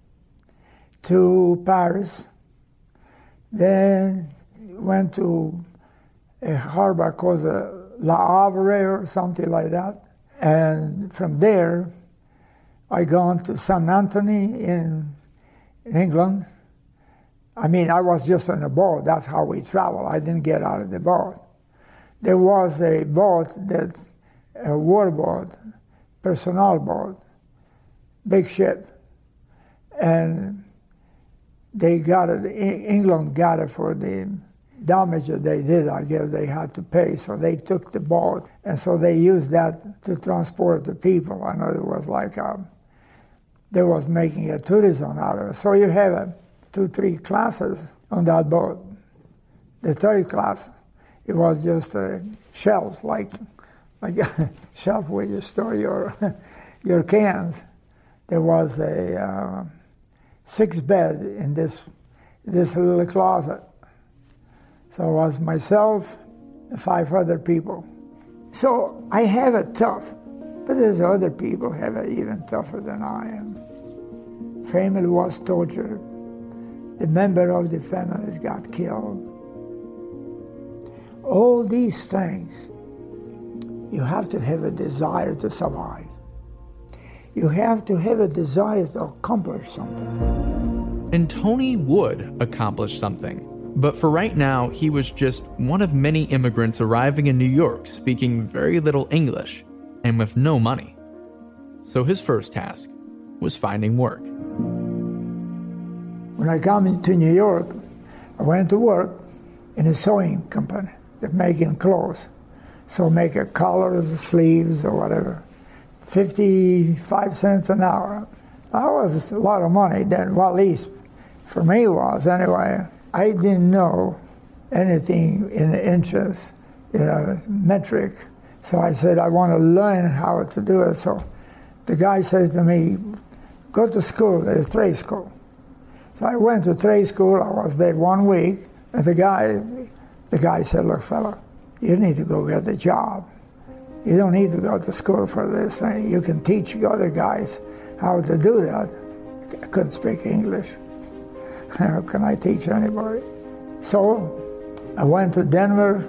to Paris, then went to a harbor called La Havre or something like that, and from there I gone to St. Anthony in England. I mean, I was just on a boat. That's how we traveled. I didn't get out of the boat. There was a boat a war boat personnel boat, big ship. And they got it, England got it for the damage that they did. I guess they had to pay, so they took the boat. And so they used that to transport the people. I know it was like, they was making a tourism out of it. So you have 2-3 classes on that boat. The third class, it was just shelves, like a shelf where you store your cans. There was a 6-bed in this little closet. So it was myself and 5 other people. So I have it tough, but there's other people have it even tougher than I am. Family was tortured. The member of the families got killed. All these things, you have to have a desire to survive. You have to have a desire to accomplish something. And Tony would accomplish something. But for right now, he was just one of many immigrants arriving in New York speaking very little English and with no money. So his first task was finding work. When I came to New York, I went to work in a sewing company that making clothes. So make a collars, sleeves, or whatever. 55 cents an hour. That was a lot of money then, well, at least for me it was anyway. I didn't know anything in inches, metric. So I said, I want to learn how to do it. So the guy says to me, go to school, there's trade school. So I went to trade school, I was there 1 week, and the guy said, look, fella, you need to go get a job. You don't need to go to school for this. You can teach other guys how to do that. I couldn't speak English. How can I teach anybody? So I went to Denver,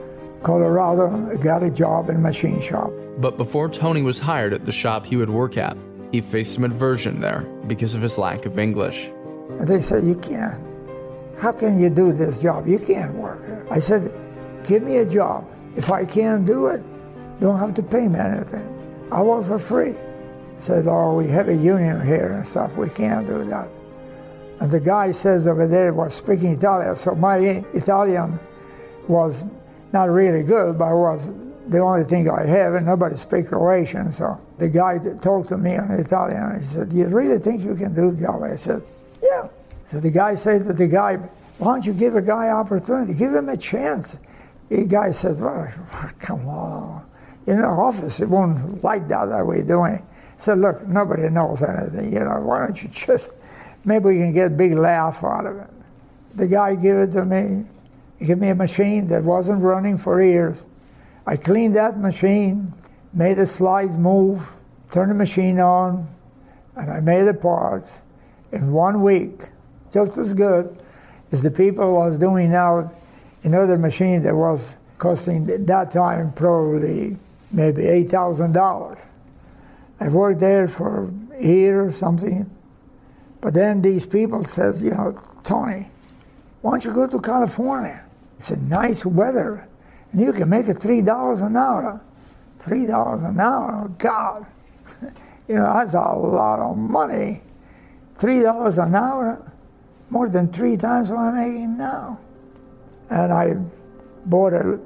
Colorado, got a job in a machine shop. But before Tony was hired at the shop he would work at, he faced some aversion there because of his lack of English. And they said, you can't. How can you do this job? You can't work here. I said, give me a job. If I can't do it, don't have to pay me anything. I work for free. He said, oh, we have a union here and stuff. We can't do that. And the guy says over there was speaking Italian, so my Italian was not really good, but it was the only thing I have, and nobody speaks Croatian. So the guy talked to me in Italian. He said, do you really think you can do the job? I said, yeah. So the guy said to the guy, why don't you give a guy opportunity? Give him a chance. The guy said, well, come on. In the office, it won't like that way doing it. I said, look, nobody knows anything. Why don't you just, maybe we can get a big laugh out of it. The guy gave it to me. He gave me a machine that wasn't running for years. I cleaned that machine, made the slides move, turned the machine on, and I made the parts in 1 week, just as good as the people was doing now in other machine that was costing at that time probably maybe $8,000. I worked there for a year or something, but then these people says, Tony, why don't you go to California? It's a nice weather, and you can make it $3 an hour. $3 an hour, oh God. That's a lot of money. $3 an hour, more than 3 times what I'm making now. And I bought a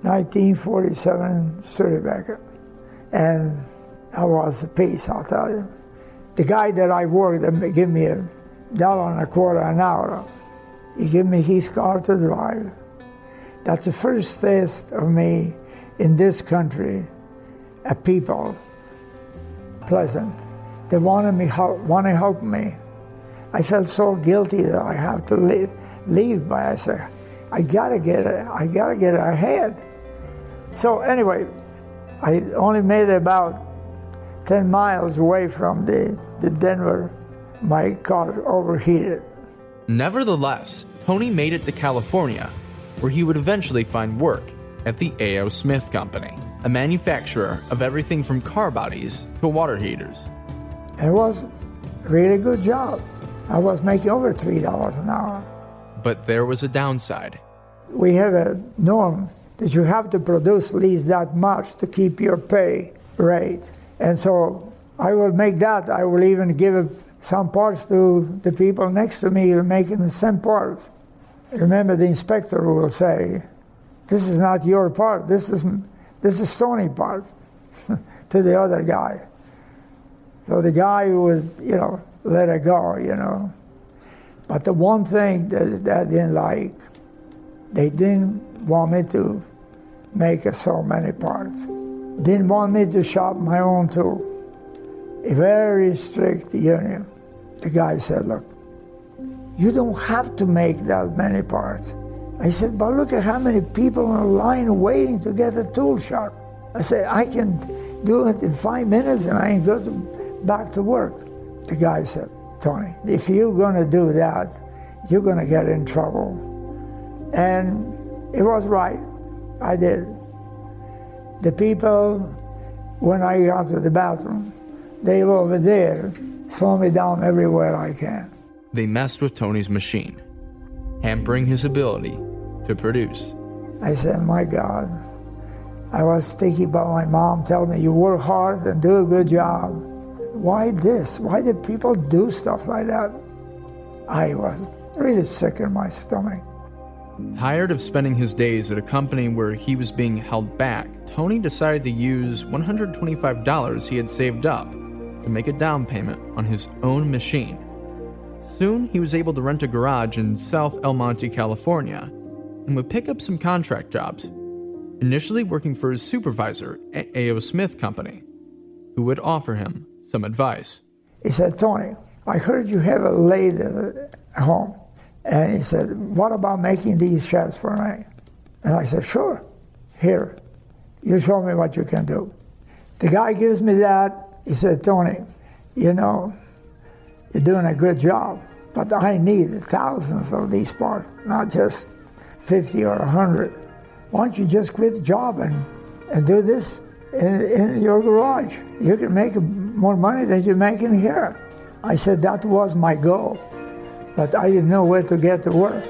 1947 Studebaker, and that was a piece, I'll tell you. The guy that I worked gave me $1.25 an hour. He gave me his car to drive. That's the first taste of me in this country, a people pleasant. They want to help me. I felt so guilty that I have to leave, but I said, I gotta get ahead. So anyway, I only made about 10 miles away from the Denver. My car overheated. Nevertheless, Tony made it to California, where he would eventually find work at the A.O. Smith Company, a manufacturer of everything from car bodies to water heaters. It was a really good job. I was making over $3 an hour. But there was a downside. We have a norm that you have to produce at least that much to keep your pay rate. And so I will make that. I will even give some parts to the people next to me making the same parts. Remember, the inspector will say, "This is not your part. This is Tony's part," to the other guy. So the guy would, let it go, But the one thing that I didn't like, they didn't want me to make so many parts. Didn't want me to shop my own tool. A very strict union. The guy said, "Look, you don't have to make that many parts." I said, "But look at how many people in a line waiting to get a tool shop." I said, "I can do it in 5 minutes and I can go back to work." The guy said, "Tony, if you're going to do that, you're going to get in trouble." And it was right. I did. The people, when I got to the bathroom, they were over there, slow me down everywhere I can. They messed with Tony's machine, hampering his ability to produce. I said, "My God." I was thinking about my mom telling me, "You work hard and do a good job." Why this? Why did people do stuff like that? I was really sick in my stomach. Tired of spending his days at a company where he was being held back, Tony decided to use $125 he had saved up to make a down payment on his own machine. Soon, he was able to rent a garage in South El Monte, California, and would pick up some contract jobs, initially working for his supervisor at A.O. Smith Company, who would offer him some advice. He said, "Tony, I heard you have a lathe at home." And he said, "What about making these sheds for me?" And I said, "Sure. Here, you show me what you can do." The guy gives me that. He said, "Tony, you're doing a good job, but I need thousands of these parts, not just 50 or 100. Why don't you just quit the job and do this in your garage? You can make more money than you're making here." I said that was my goal, but I didn't know where to get to work.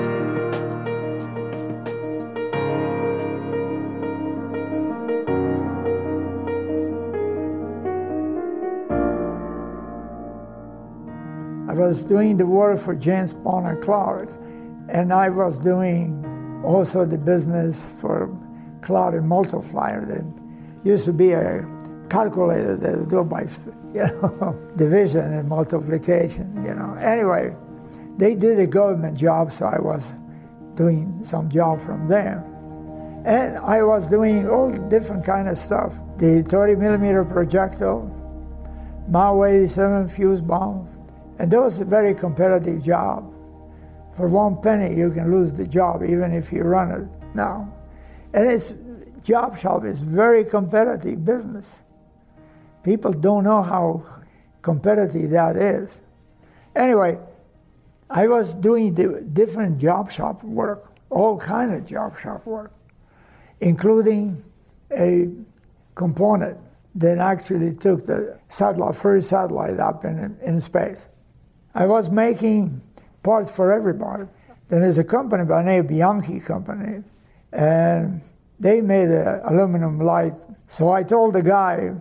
I was doing the work for James Bond and Clark, and I was doing also the business for Cloud and Multiplier. There used to be a calculator that would do by division and multiplication. Anyway, they did a government job, so I was doing some job from them. And I was doing all different kind of stuff. The 30 millimeter projectile, MAU 87 fuse bomb, and those are very competitive job. For 1 penny, you can lose the job even if you run it now. And job shop is very competitive business. People don't know how competitive that is. Anyway, I was doing different job shop work, all kind of job shop work, including a component that actually took the first satellite up in space. I was making parts for everybody. Then there's a company by the name of Bianchi Company, and they made an aluminum light. So I told the guy,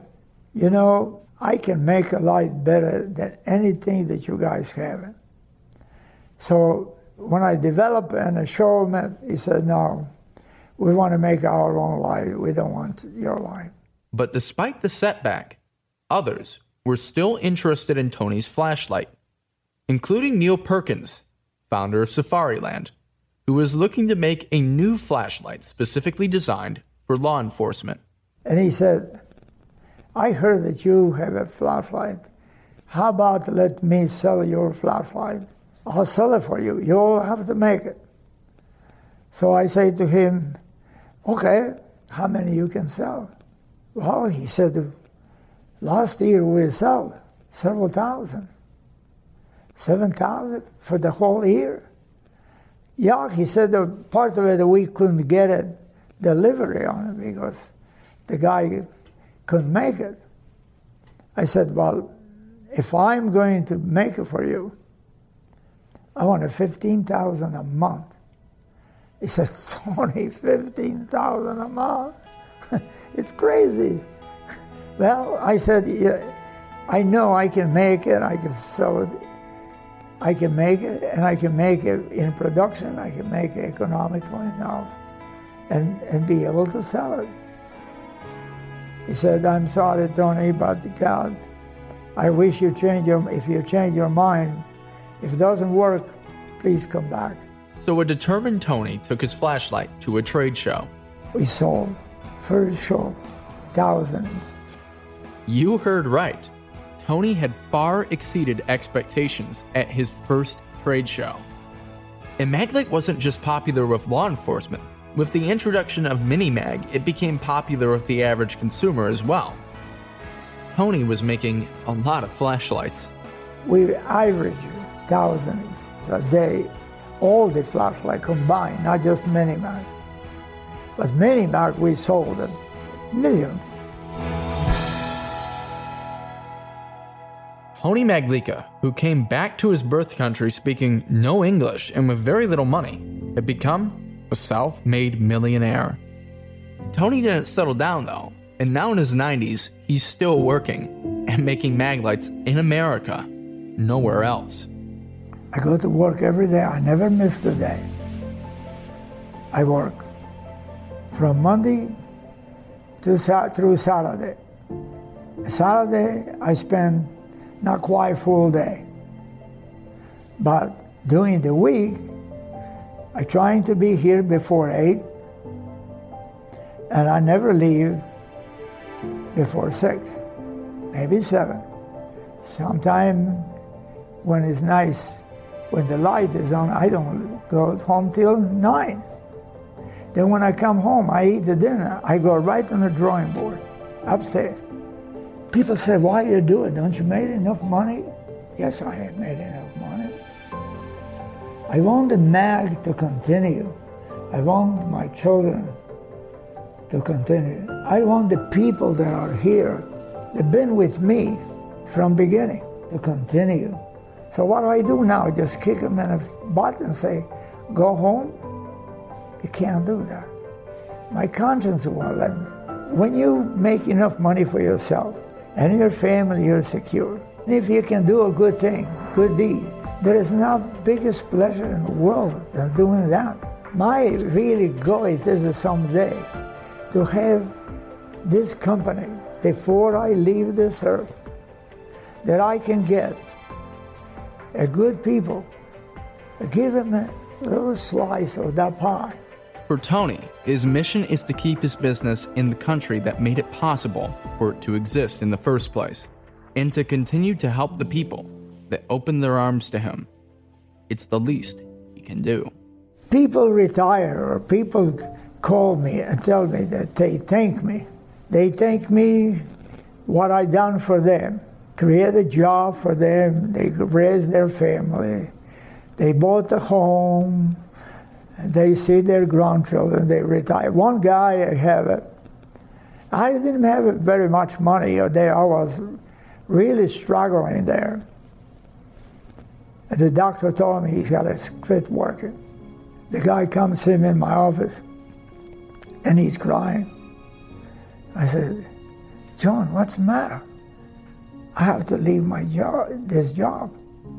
I can make a light better than anything that you guys have. So when I developed and I showed him, he said, "No, we want to make our own light. We don't want your light." But despite the setback, others were still interested in Tony's flashlight, including Neil Perkins, founder of Safariland, who was looking to make a new flashlight specifically designed for law enforcement. And he said, "I heard that you have a flashlight. How about let me sell your flashlight? I'll sell it for you. You'll have to make it." So I say to him, "Okay, how many you can sell?" Well, he said, "Last year we sold several thousand. 7,000 for the whole year." Yeah, he said the part of it we couldn't get it delivery on it because the guy couldn't make it. I said, "Well, if I'm going to make it for you, I want $15,000 a month." He said, "Tony, $15,000 a month? It's crazy. Well, I said, yeah, I know I can make it, I can sell it. I can make it, and I can make it in production. I can make it economical enough and be able to sell it. He said, I'm sorry, Tony, but God, I wish you if you change your mind, if it doesn't work, please come back. So a determined Tony took his flashlight to a trade show. We sold, first show, thousands. You heard right. Tony had far exceeded expectations at his first trade show. And MagLite wasn't just popular with law enforcement. With the introduction of Mini-Mag, it became popular with the average consumer as well. Tony was making a lot of flashlights. We averaged thousands a day, all the flashlights combined, not just Mini-Mag. But Mini-Mag, we sold them millions. Tony Maglica, who came back to his birth country speaking no English and with very little money, had become a self-made millionaire. Tony didn't settle down though, and now in his 90s, he's still working and making Maglites in America, nowhere else. I go to work every day. I never missed a day. I work from Monday through Saturday. Saturday, I spend not quite full day. But during the week, I trying to be here before 8, and I never leave before 6, maybe 7. Sometime when it's nice, when the light is on, I don't go home till 9. Then when I come home, I eat the dinner. I go right on the drawing board, upstairs. People say, why you do it? Don't you make enough money? Yes, I have made enough money. I want the mag to continue. I want my children to continue. I want the people that are here, they've been with me from beginning, to continue. So what do I do now? Just kick them in the butt and say, go home? You can't do that. My conscience won't let me. When you make enough money for yourself, and your family, you're secure. And if you can do a good thing, good deed, there is no biggest pleasure in the world than doing that. My really goal is someday to have this company, before I leave this earth, that I can get a good people, give them a little slice of that pie. For Tony, his mission is to keep his business in the country that made it possible for it to exist in the first place, and to continue to help the people that open their arms to him. It's the least he can do. People retire, or people call me and tell me that they thank me. They thank me what I done for them, create a job for them, they raised their family, they bought a home, they see their grandchildren, they retire. One guy I didn't have very much money. I was really struggling there. And the doctor told me he's got to quit working. The guy comes to him in my office, and he's crying. I said, John, what's the matter? I have to leave my job, this job.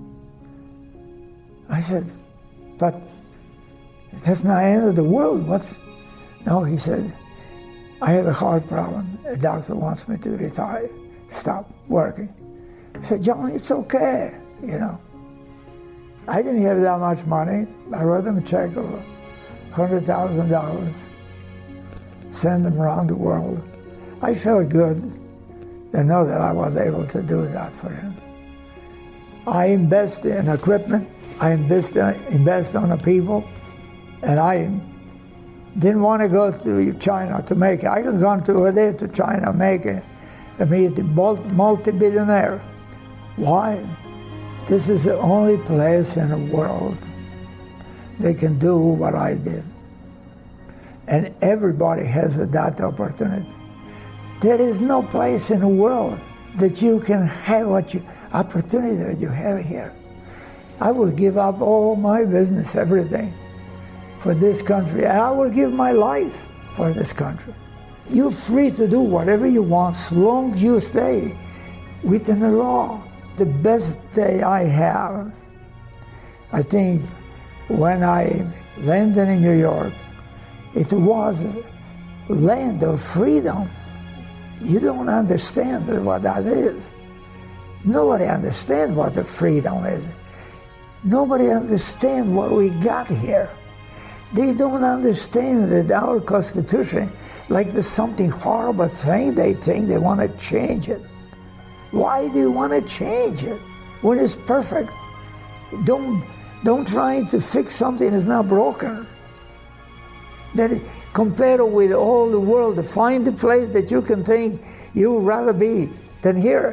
I said, but that's not the end of the world. No, he said, I have a heart problem. The doctor wants me to retire, stop working. I said, John, it's okay, you know. I didn't have that much money. I wrote him a check of $100,000, sent them around the world. I felt good to know that I was able to do that for him. I invest in equipment. I invest on the people. And I didn't want to go to China to make it. I could go over there to China, make it, and be a multi-billionaire. Why? This is the only place in the world that can do what I did. And everybody has that opportunity. There is no place in the world that you can have opportunity that you have here. I will give up all my business, everything, for this country. I will give my life for this country. You're free to do whatever you want as long as you stay within the law. The best day I have, I think, when I landed in New York, it was a land of freedom. You don't understand what that is. Nobody understands what the freedom is. Nobody understands what we got here. They don't understand that our Constitution, like there's something horrible thing, they think they want to change it. Why do you want to change it when it's perfect? Don't try to fix something that's not broken. That compare with all the world, find a place that you can think you would rather be than here.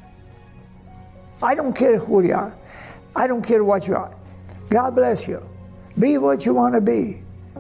I don't care who you are. I don't care what you are. God bless you. Be what you want to be.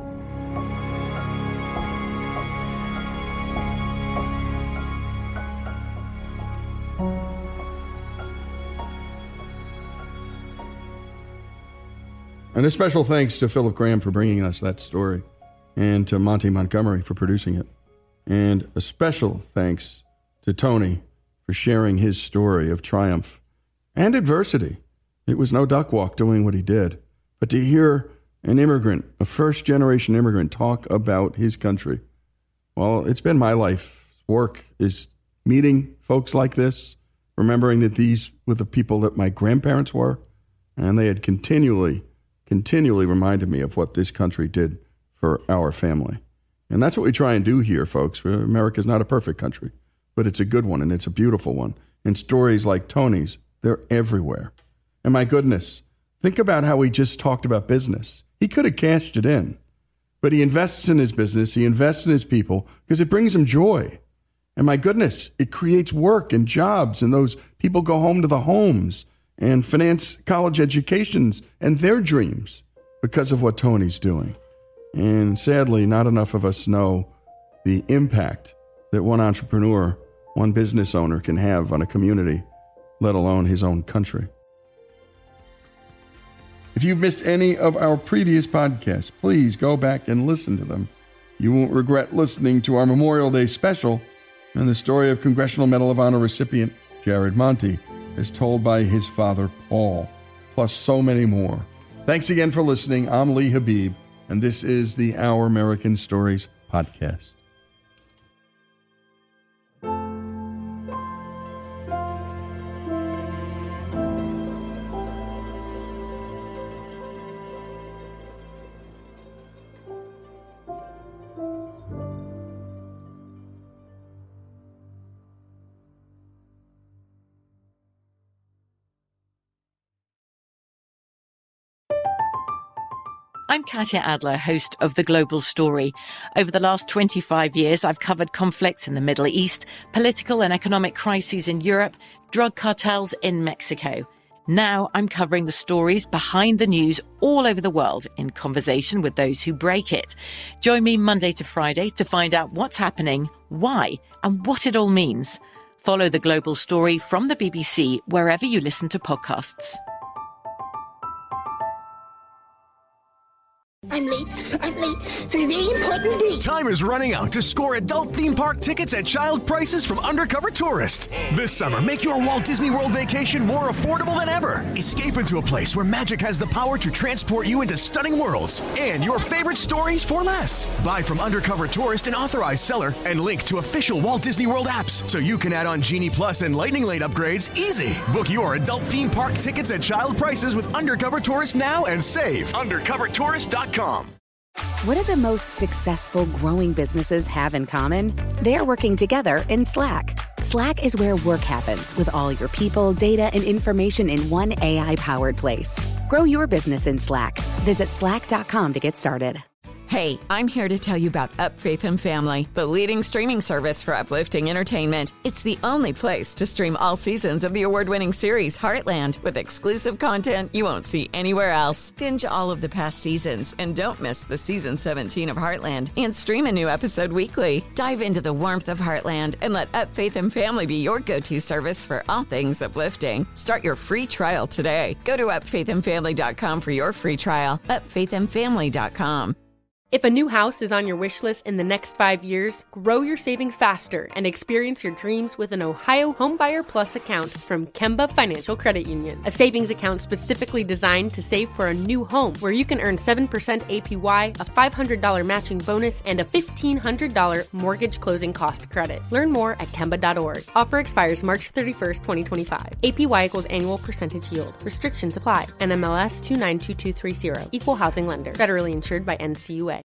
And a special thanks to Philip Graham for bringing us that story, and to Monty Montgomery for producing it. And a special thanks to Tony for sharing his story of triumph and adversity. It was no duck walk doing what he did. But to hear an immigrant, a first-generation immigrant, talk about his country, well, it's been my life's work, is meeting folks like this, remembering that these were the people that my grandparents were, and they had continually reminded me of what this country did for our family. And that's what we try and do here, folks. America's not a perfect country, but it's a good one, and it's a beautiful one. And stories like Tony's, they're everywhere. And my goodness, think about how he just talked about business. He could have cashed it in, but he invests in his business, he invests in his people, because it brings him joy. And my goodness, it creates work and jobs, and those people go home to the homes and finance college educations and their dreams because of what Tony's doing. And sadly, not enough of us know the impact that one entrepreneur, one business owner can have on a community, let alone his own country. If you've missed any of our previous podcasts, please go back and listen to them. You won't regret listening to our Memorial Day special and the story of Congressional Medal of Honor recipient Jared Monty, as told by his father, Paul, plus so many more. Thanks again for listening. I'm Lee Habib, and this is the Our American Stories podcast. I'm Katya Adler, host of The Global Story. Over the last 25 years, I've covered conflicts in the Middle East, political and economic crises in Europe, drug cartels in Mexico. Now I'm covering the stories behind the news all over the world in conversation with those who break it. Join me Monday to Friday to find out what's happening, why, and what it all means. Follow The Global Story from the BBC wherever you listen to podcasts. I'm late for a very important date. Time is running out to score adult theme park tickets at child prices from Undercover Tourist. This summer, make your Walt Disney World vacation more affordable than ever. Escape into a place where magic has the power to transport you into stunning worlds and your favorite stories for less. Buy from Undercover Tourist, an authorized seller, and link to official Walt Disney World apps so you can add on Genie Plus and Lightning Lane upgrades easy. Book your adult theme park tickets at child prices with Undercover Tourist now and save. UndercoverTourist.com. What do the most successful growing businesses have in common? They're working together in Slack. Slack is where work happens with all your people, data, and information in one AI-powered place. Grow your business in Slack. Visit slack.com to get started. Hey, I'm here to tell you about Up Faith and Family, the leading streaming service for uplifting entertainment. It's the only place to stream all seasons of the award-winning series Heartland with exclusive content you won't see anywhere else. Binge all of the past seasons and don't miss the season 17 of Heartland and stream a new episode weekly. Dive into the warmth of Heartland and let Up Faith and Family be your go-to service for all things uplifting. Start your free trial today. Go to upfaithandfamily.com for your free trial. upfaithandfamily.com. If a new house is on your wish list in the next 5 years, grow your savings faster and experience your dreams with an Ohio Homebuyer Plus account from Kemba Financial Credit Union. A savings account specifically designed to save for a new home, where you can earn 7% APY, a $500 matching bonus, and a $1,500 mortgage closing cost credit. Learn more at Kemba.org. Offer expires March 31st, 2025. APY equals annual percentage yield. Restrictions apply. NMLS 292230. Equal housing lender. Federally insured by NCUA.